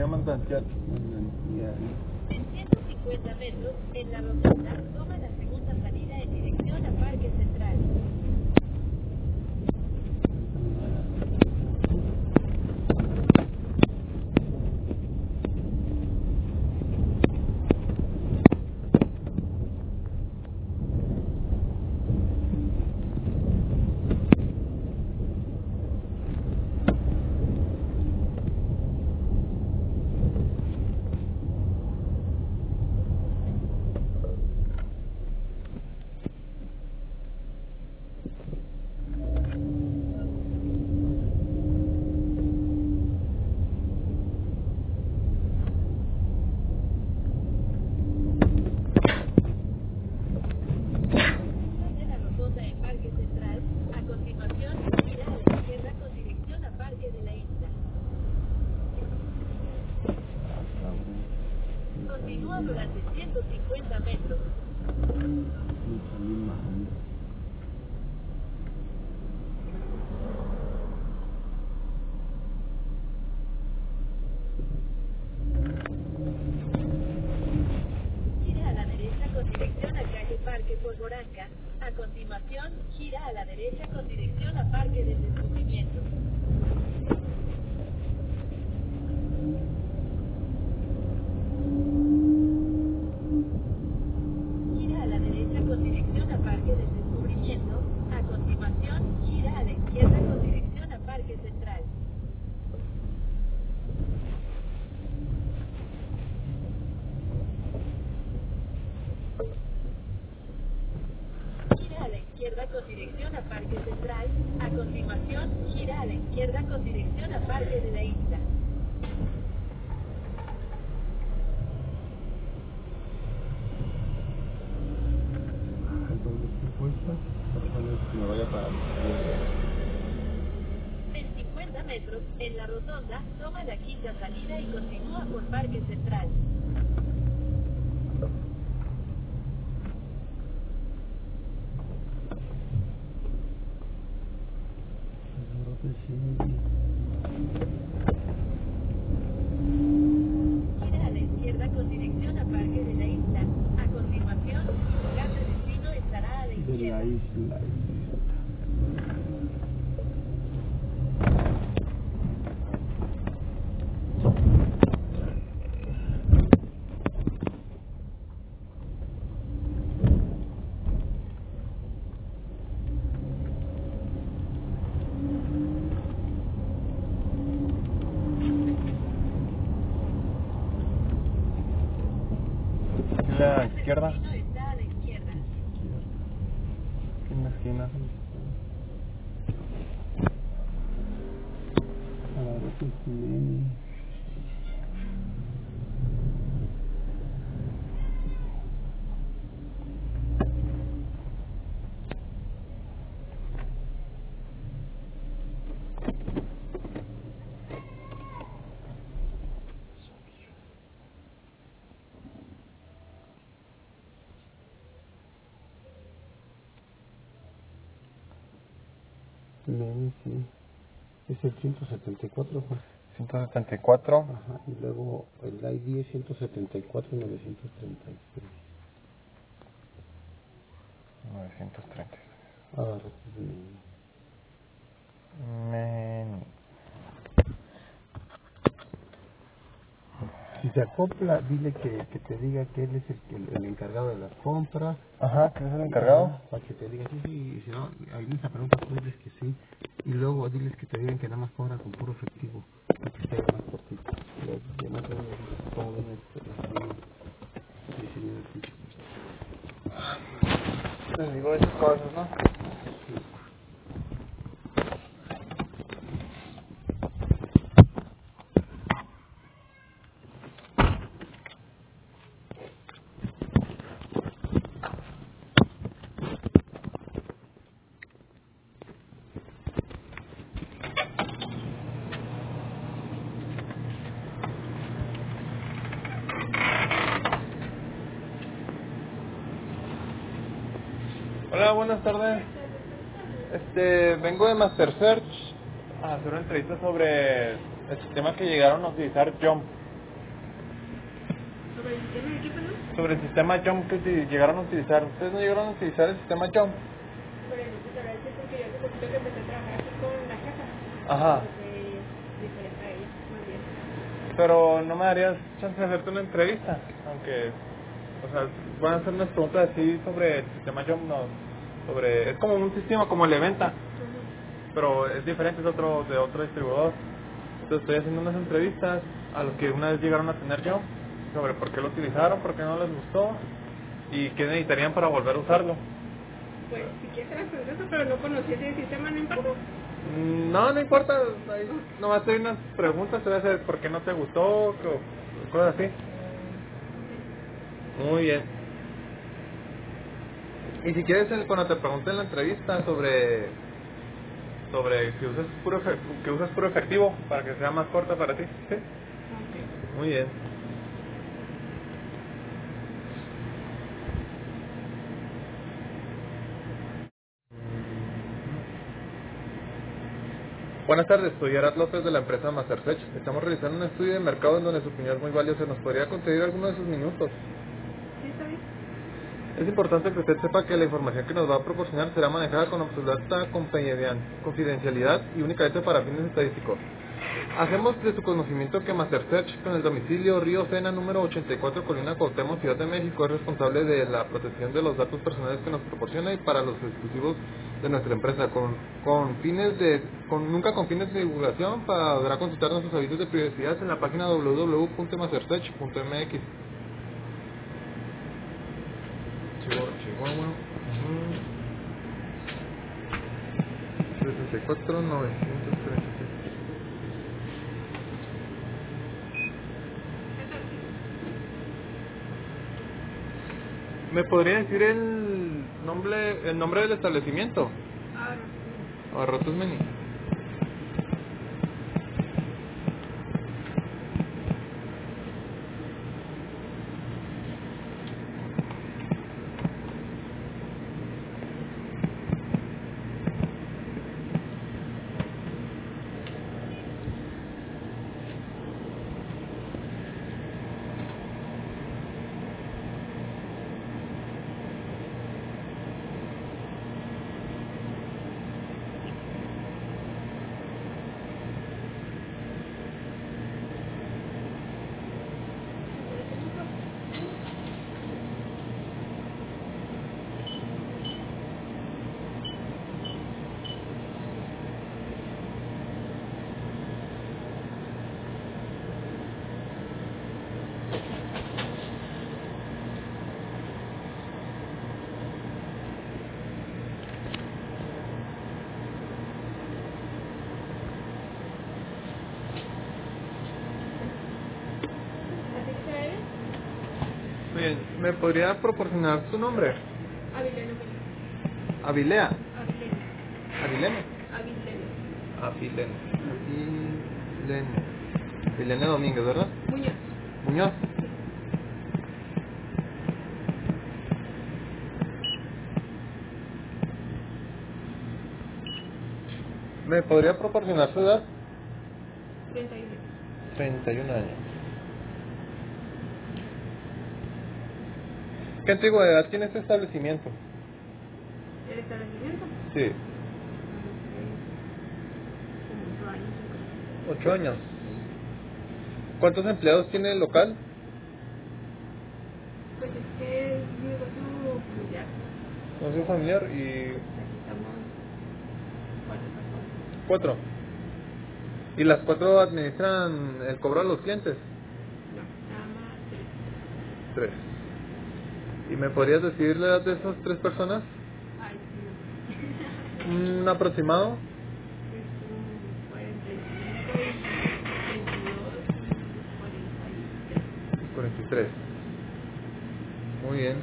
Manantial. Manantial. En ciento cincuenta metros, en la rotonda, toma la segunda salida en dirección a Parque Central. Continúa durante ciento cincuenta metros. Gira a la derecha con dirección a calle Parque Polvoranca. A continuación, gira a la derecha con dirección a Parque del Descubrimiento. Gira a la derecha con dirección a Parque del Descubrimiento. A continuación, gira a la izquierda con dirección a Parque Central. Gira a la izquierda con dirección a Parque Central. A continuación, gira a la izquierda con dirección a Parque de la Isla. Me voy a parar. En cincuenta metros, en la rotonda, toma la quinta salida y continúa por Parque Central. Gira a la izquierda con dirección a Parque de la Isla. A continuación, su lugar de destino estará a la De izquierda. la isla. La izquierda. Su destino está a la izquierda. En la esquina. A la vez es Neni. Neni, sí. Es el ciento setenta y cuatro, Juan. ciento setenta y cuatro. Ajá, y luego el I D es ciento setenta y cuatro y novecientos treinta y seis. novecientos treinta. Ah, este es Neni. Men... Si se acopla, dile que, que te diga que él es el, el, el encargado de las compras. Ajá, ¿que es el encargado? Ajá, para que te diga sí, sí, y si no, alguien esa pregunta, tú diles que sí. Y luego diles que te digan que nada más cobran con puro efectivo, para que sea más cortito. Los demás son los- cómo ven este, diecinueve pisos. Les digo esas cosas, ¿no? Hola, buenas tardes. Este, vengo de Master Search a hacer una entrevista sobre el sistema que llegaron a utilizar Jump ¿Sobre el sistema de qué, perdón? Sobre el sistema Jump que uti- llegaron a utilizar. ¿Ustedes no llegaron a utilizar el sistema Jump? Bueno, no te sabrá decir porque yo hace poquito que empecé a trabajar aquí con la jefa. Ajá. Porque es diferente a ella, más bien. Pero no me darías chance de hacerte una entrevista, aunque, o sea, van a hacer unas preguntas así sobre el sistema Jump, no, sobre, es como un sistema como el Eventa, pero es diferente, es otro, de otro distribuidor. Entonces estoy haciendo unas entrevistas a los que una vez llegaron a tener Jump, sobre por qué lo utilizaron, por qué no les gustó, y qué necesitarían para volver a usarlo. Pues si quieres te las preguntas, pero no conocí ese sistema, no importa. Mm, No, no importa, ahí nomás hay unas preguntas, te voy a hacer por qué no te gustó, o cosas así. Muy bien. Y si quieres, el- cuando te pregunte en la entrevista sobre sobre que usas puro efe- que usas puro efectivo para que sea más corta para ti, ¿sí? Ok. Muy bien. Buenas tardes, soy Arad López de la empresa Masterfetch. Estamos realizando un estudio de mercado en donde su opinión es muy valiosa. ¿Nos podría conceder alguno de sus minutos? Sí, está bien. Es importante que usted sepa que la información que nos va a proporcionar será manejada con absoluta confidencian- confidencialidad y únicamente para fines estadísticos. Hacemos de su conocimiento que Mastersearch, con el domicilio Río Sena número ochenta y cuatro, Colina Cuauhtémoc, Ciudad de México, es responsable de la protección de los datos personales que nos proporciona y para los exclusivos de nuestra empresa, con, con fines de, con, nunca con fines de divulgación. Podrá consultar nuestros avisos de privacidad en la página doble u doble u doble u punto mastersearch punto m x. Chihuahua, Chihuahua. sesenta y cuatro, novecientos treinta y seis. ¿Me podría decir el nombre el nombre del establecimiento? Ah, no. Abarrotes Meni. ¿Así que se ve? Bien, ¿me podría proporcionar su nombre? Avileno, Miguel. Avilea. Avileno. Avilene. Avileno. Avilene. Avilene. Avilene Domínguez, ¿verdad? Muñoz. Muñoz. ¿Me podría proporcionar su edad? treinta y uno. treinta y un años. ¿Qué antigüedad tiene este establecimiento? ¿El establecimiento? Sí, Como ocho años, yo creo. ocho años. ¿Cuántos empleados tiene el local? Pues es que es mi negocio familiar. Negocio familiar y Necesitamos cuatro personas. cuatro. ¿Y las cuatro administran el cobro a los clientes? No, nada más tres. Tres. ¿Y me podrías decir la edad de esas tres personas? Ay, sí, no. ¿Un aproximado? Es un cuarenta y cinco y veintidós y cuarenta y tres. cuarenta y tres. Muy bien.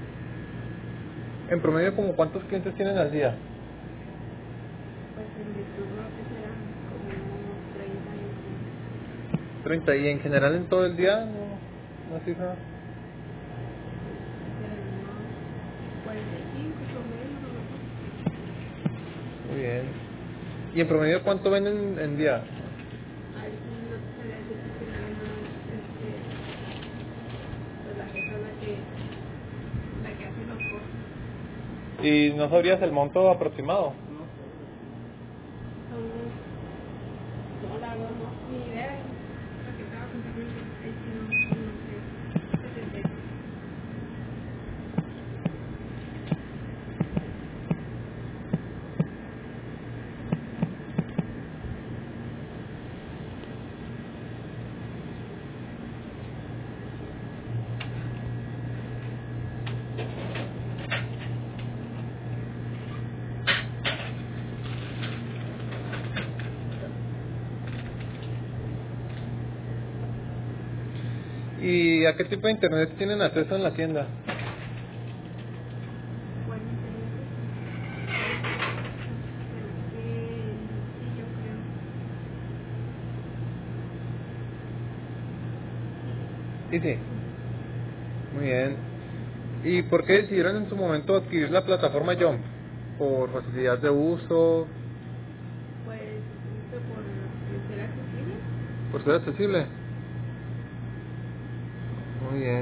En promedio, ¿como cuántos clientes tienen al día? Pues en mi turno que serán como treinta y treinta. ¿Y en general en todo el día? ¿No? ¿Una cifra? serán unos cuarenta y cinco promedio, a lo mejor. Muy bien. ¿Y en promedio cuánto venden en día? Ay, no te sabría decir porque nada más, este, ¿Y no sabrías el monto aproximado? No, la verdad no, ni idea. Porque estaba contando el ahí sí no, no sé. setenta. ¿Y a qué tipo de internet tienen acceso en la tienda? Bueno, sí, yo creo. Sí, sí. Muy bien. ¿Y por qué decidieron en su momento adquirir la plataforma Jump? ¿Por facilidad de uso? Pues, esto por por ser accesible. ¿Por ser accesible? Muy bien.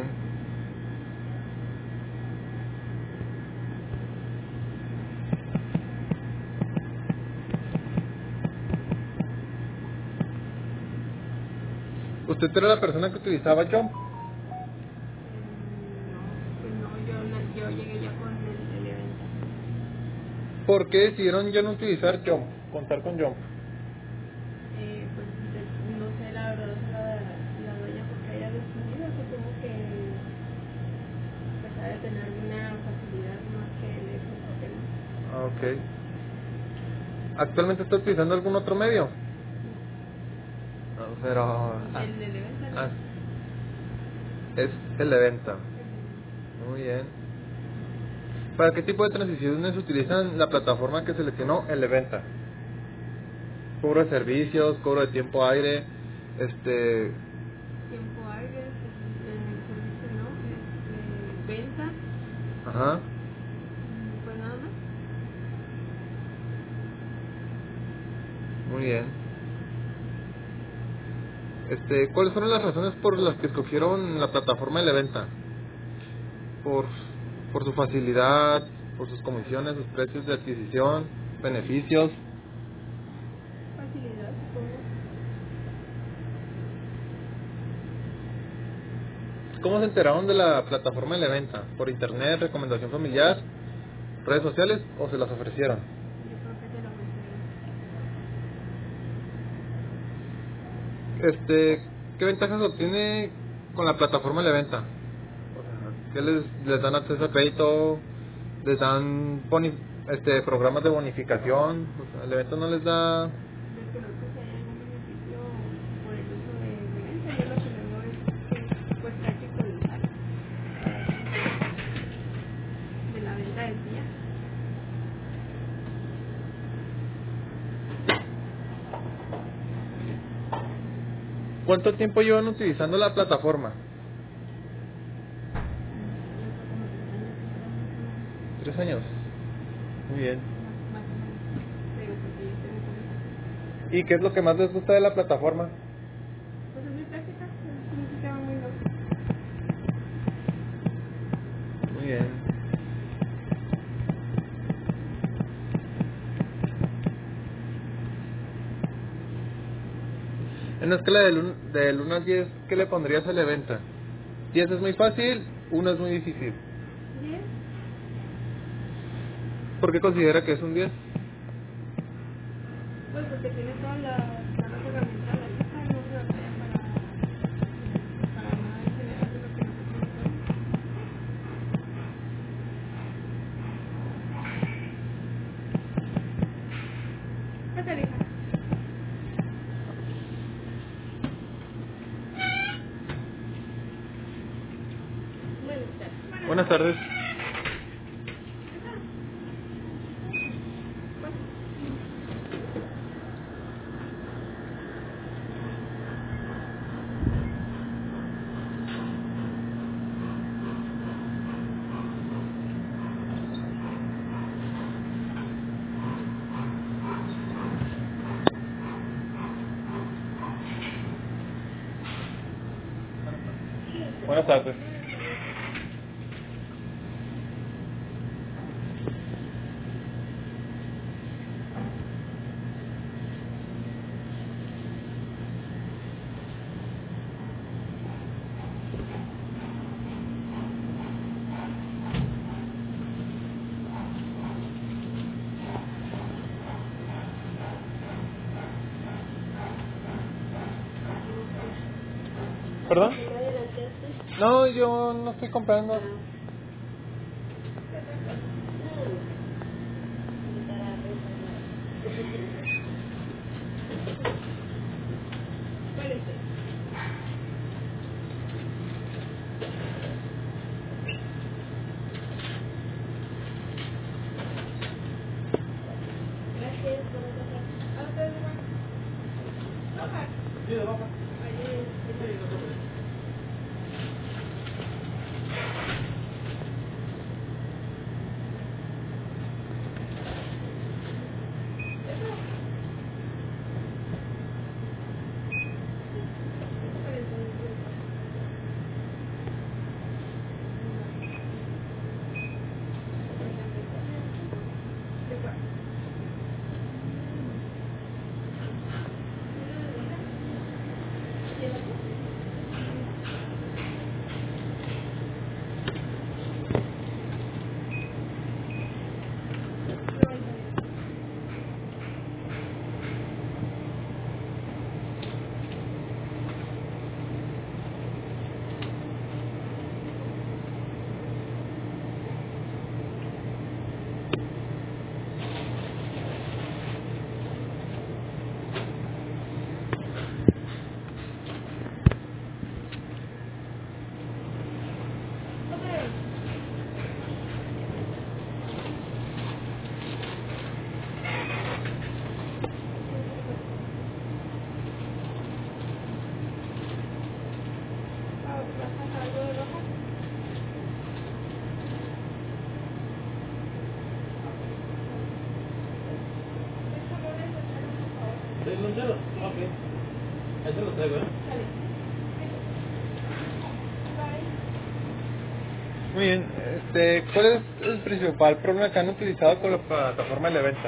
¿Usted era la persona que utilizaba Jump? No, pues no, yo, no- yo llegué ya con el, el evento. ¿Por qué decidieron ya no utilizar Jump? Contar con Jump. Eh, pues de- no sé la verdad, la, la dueña porque ella decidida, supongo que pues ha de tener una facilidad más que el Xbox. Ah, ok. ¿Actualmente está utilizando algún otro medio? No, pero... ah, El del evento. ah, es el de venta. Muy bien. ¿Para qué tipo de transiciones utilizan la plataforma que seleccionó el de venta? Cobro de servicios, cobro de tiempo aire, este... Tiempo aire, en el servicio, ¿no? Este, venta, Ajá. pues nada más. Muy bien. Este, ¿cuáles fueron las razones por las que escogieron la plataforma de la venta? Por, por su facilidad, por sus comisiones, sus precios de adquisición, beneficios. Facilidad, supongo. ¿Cómo se enteraron de la plataforma de la venta? ¿Por internet, recomendación familiar, redes sociales o se las ofrecieron? Yo creo que se lo ofrecieron. Este, ¿qué ventajas obtiene con la plataforma de la venta? O sea, ¿qué les, les dan acceso a crédito? ¿Les dan boni- este, programas de bonificación? O sea, ¿el evento no les da...? Desconozco que haya algún beneficio por el uso de, de venta. Yo lo que veo es que pues práctico el usar de la venta del día. ¿Cuánto tiempo llevan utilizando la plataforma? Tres años. Muy bien. Más o menos. Pero porque yo tengo como... ¿Y qué es lo que más les gusta de la plataforma? Pues es muy práctica, es un sistema muy loco. Muy bien. En una escala del uno, del uno al diez, ¿qué le pondrías al evento? diez es muy fácil, uno es muy difícil. diez, ¿Por qué considera que es un diez? pues porque tiene todas las, todas las herramientas a la lista y no se batalla para, para nada en general de lo que nosotros hacemos. ¿Qué te dijo? Buenas tardes. Buenas tardes. ¿Perdón? No, yo no estoy comprando. Muy bien, este, ¿cuál es el principal problema que han utilizado con la plataforma de la venta?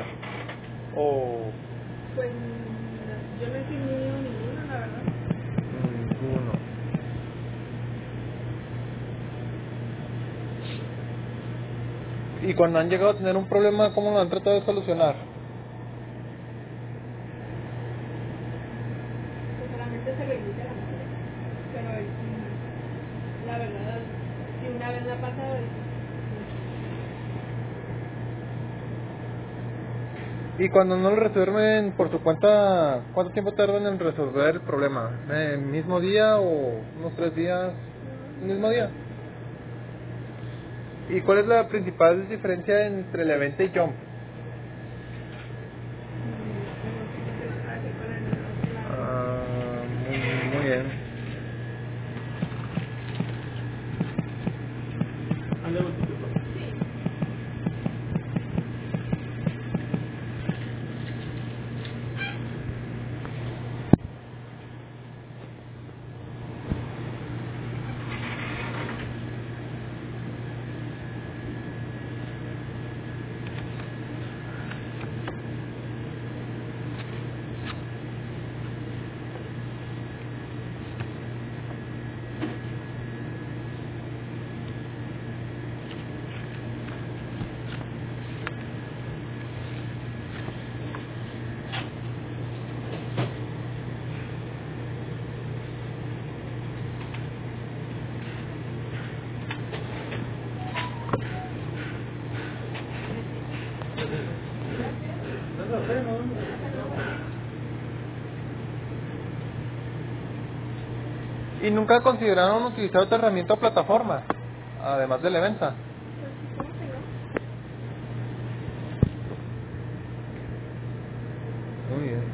O... Pues yo no he tenido ninguno, la verdad. Ninguno. Y cuando han llegado a tener un problema, ¿cómo lo han tratado de solucionar? Pues solamente se lo indica la madre. Pero mm, la verdad, si una vez me ha pasado, Y cuando no lo resuelven por su cuenta, ¿cuánto tiempo tardan en resolver el problema? ¿El mismo día o unos tres días? ¿El mismo día? ¿Y cuál es la principal diferencia entre la venta y Jump? Ah, muy, muy bien. ¿Y nunca consideraron utilizar otra herramienta o plataforma, además de la venta? Muy bien.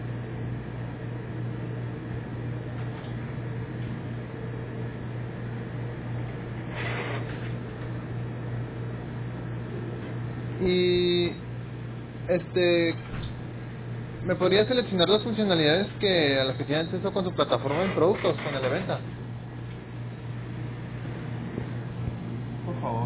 Y este, ¿me podría seleccionar las funcionalidades que a las que tiene acceso con su plataforma de productos con el venta? Por favor.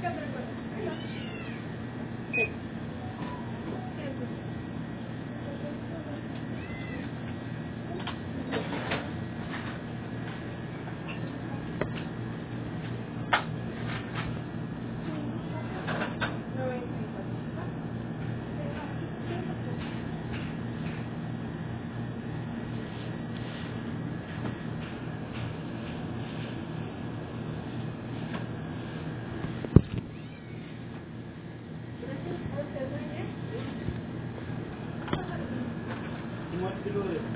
¿Cómo es kilo de,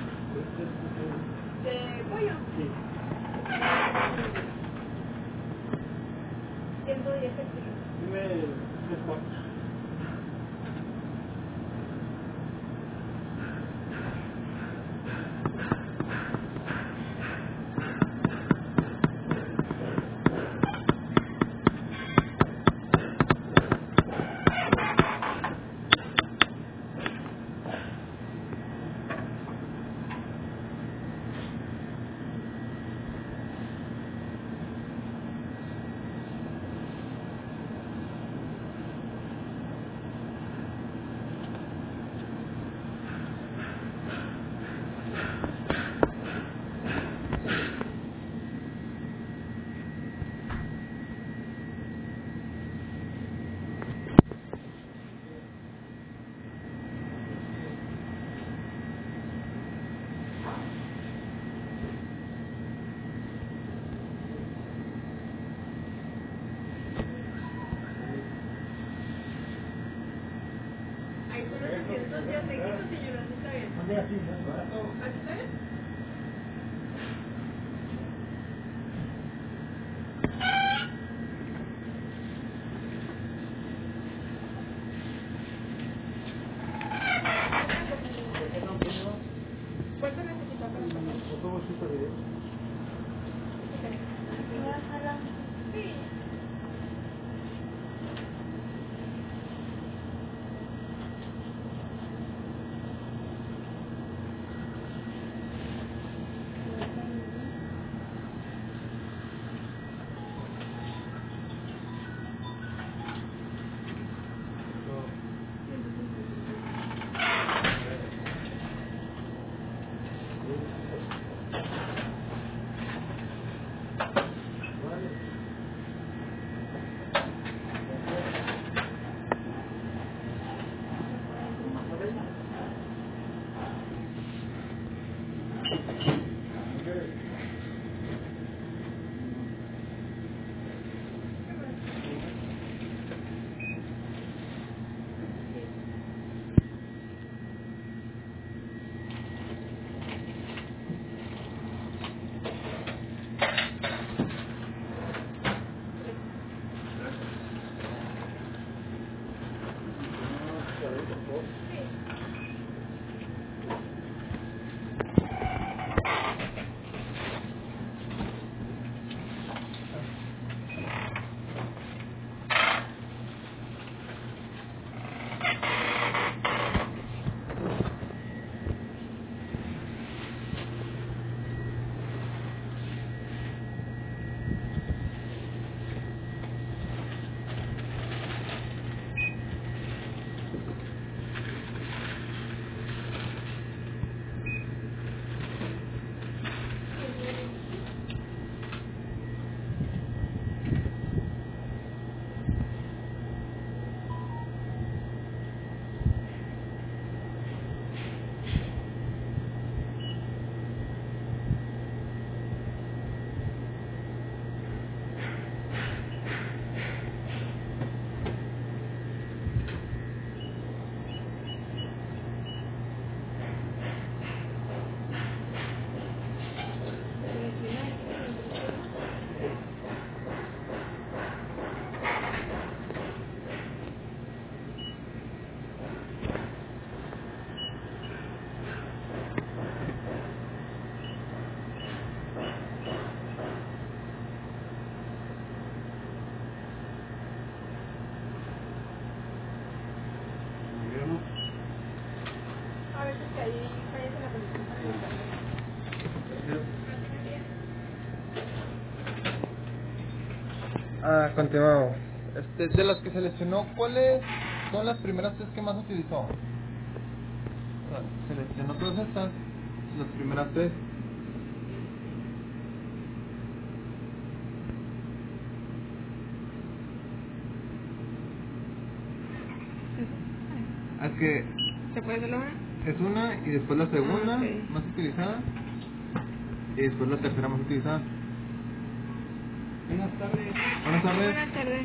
¿De pollo? Sí. ciento diez el kilo. Dime tres cuartos. Ahí son ochocientos días seguidos, señora, ¿sí está bien? ¿Aquí está bien? ¿Cuánto necesita para pasar? Sí. A veces que ahí fallece la conexión para el internet. Ah, continuamos. Este, de las que seleccionó, ¿cuáles son las primeras tres que más utilizó? O sea, seleccionó todas estas, las primeras tres. Es que ¿Se puede hacerlo ahora? es una y después la segunda Ah, ok. más utilizada y después la tercera más utilizada. Buenas tardes. Buenas tardes. Buenas tardes.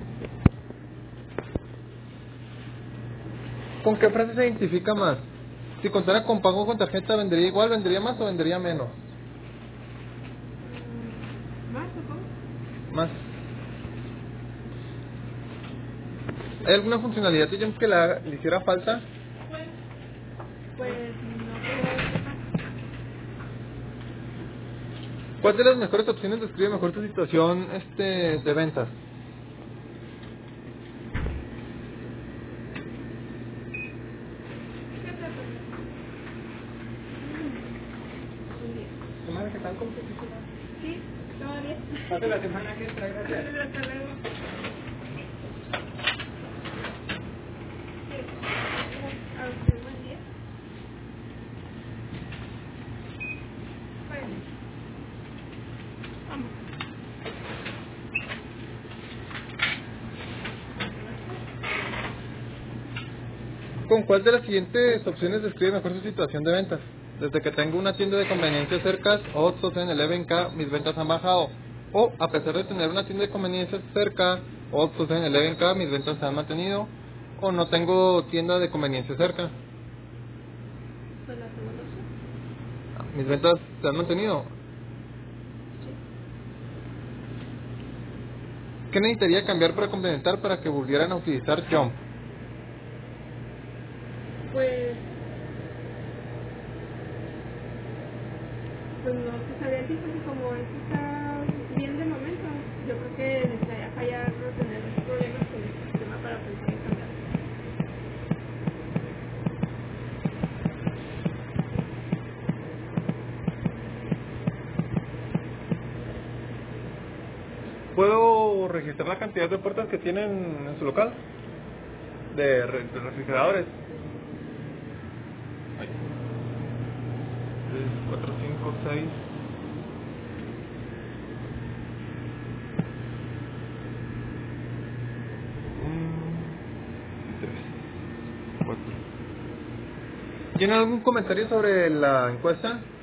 ¿Con qué frase se identifica más? Si contara con pago con tarjeta, ¿vendería igual, vendería más o vendería menos? ¿Más, supongo? Más. ¿Hay alguna funcionalidad de Jump que le, haga- le hiciera falta? Pues no creo. ¿Cuál de las mejores opciones describe mejor tu situación este, de ventas? Semana que tal competitiva. Sí, todo bien. Pase la semana que entra, gracias. Hasta luego. A usted, buen día. Bueno. Vamos. ¿Con cuál de las siguientes opciones describe mejor su situación de ventas? Desde que tengo una tienda de conveniencia cerca, o seven eleven K, mis ventas han bajado. O, a pesar de tener una tienda de conveniencia cerca, o seven eleven K, mis ventas se han mantenido. O no tengo tienda de conveniencia cerca, Pues la segunda opción. mis ventas se han mantenido. ¿Qué necesitaría cambiar para complementar para que volvieran a utilizar Jump? Pues. Pues no se sabría decir porque como esto está bien de momento, yo creo que necesitaría fallar no tener problemas con el sistema para pensar en cambiar. ¿Puedo registrar la cantidad de puertas que tienen en su local? De, re- de refrigeradores. tres, cuatro, cinco, seis. tres, cuatro. ¿Tiene algún comentario sobre la encuesta?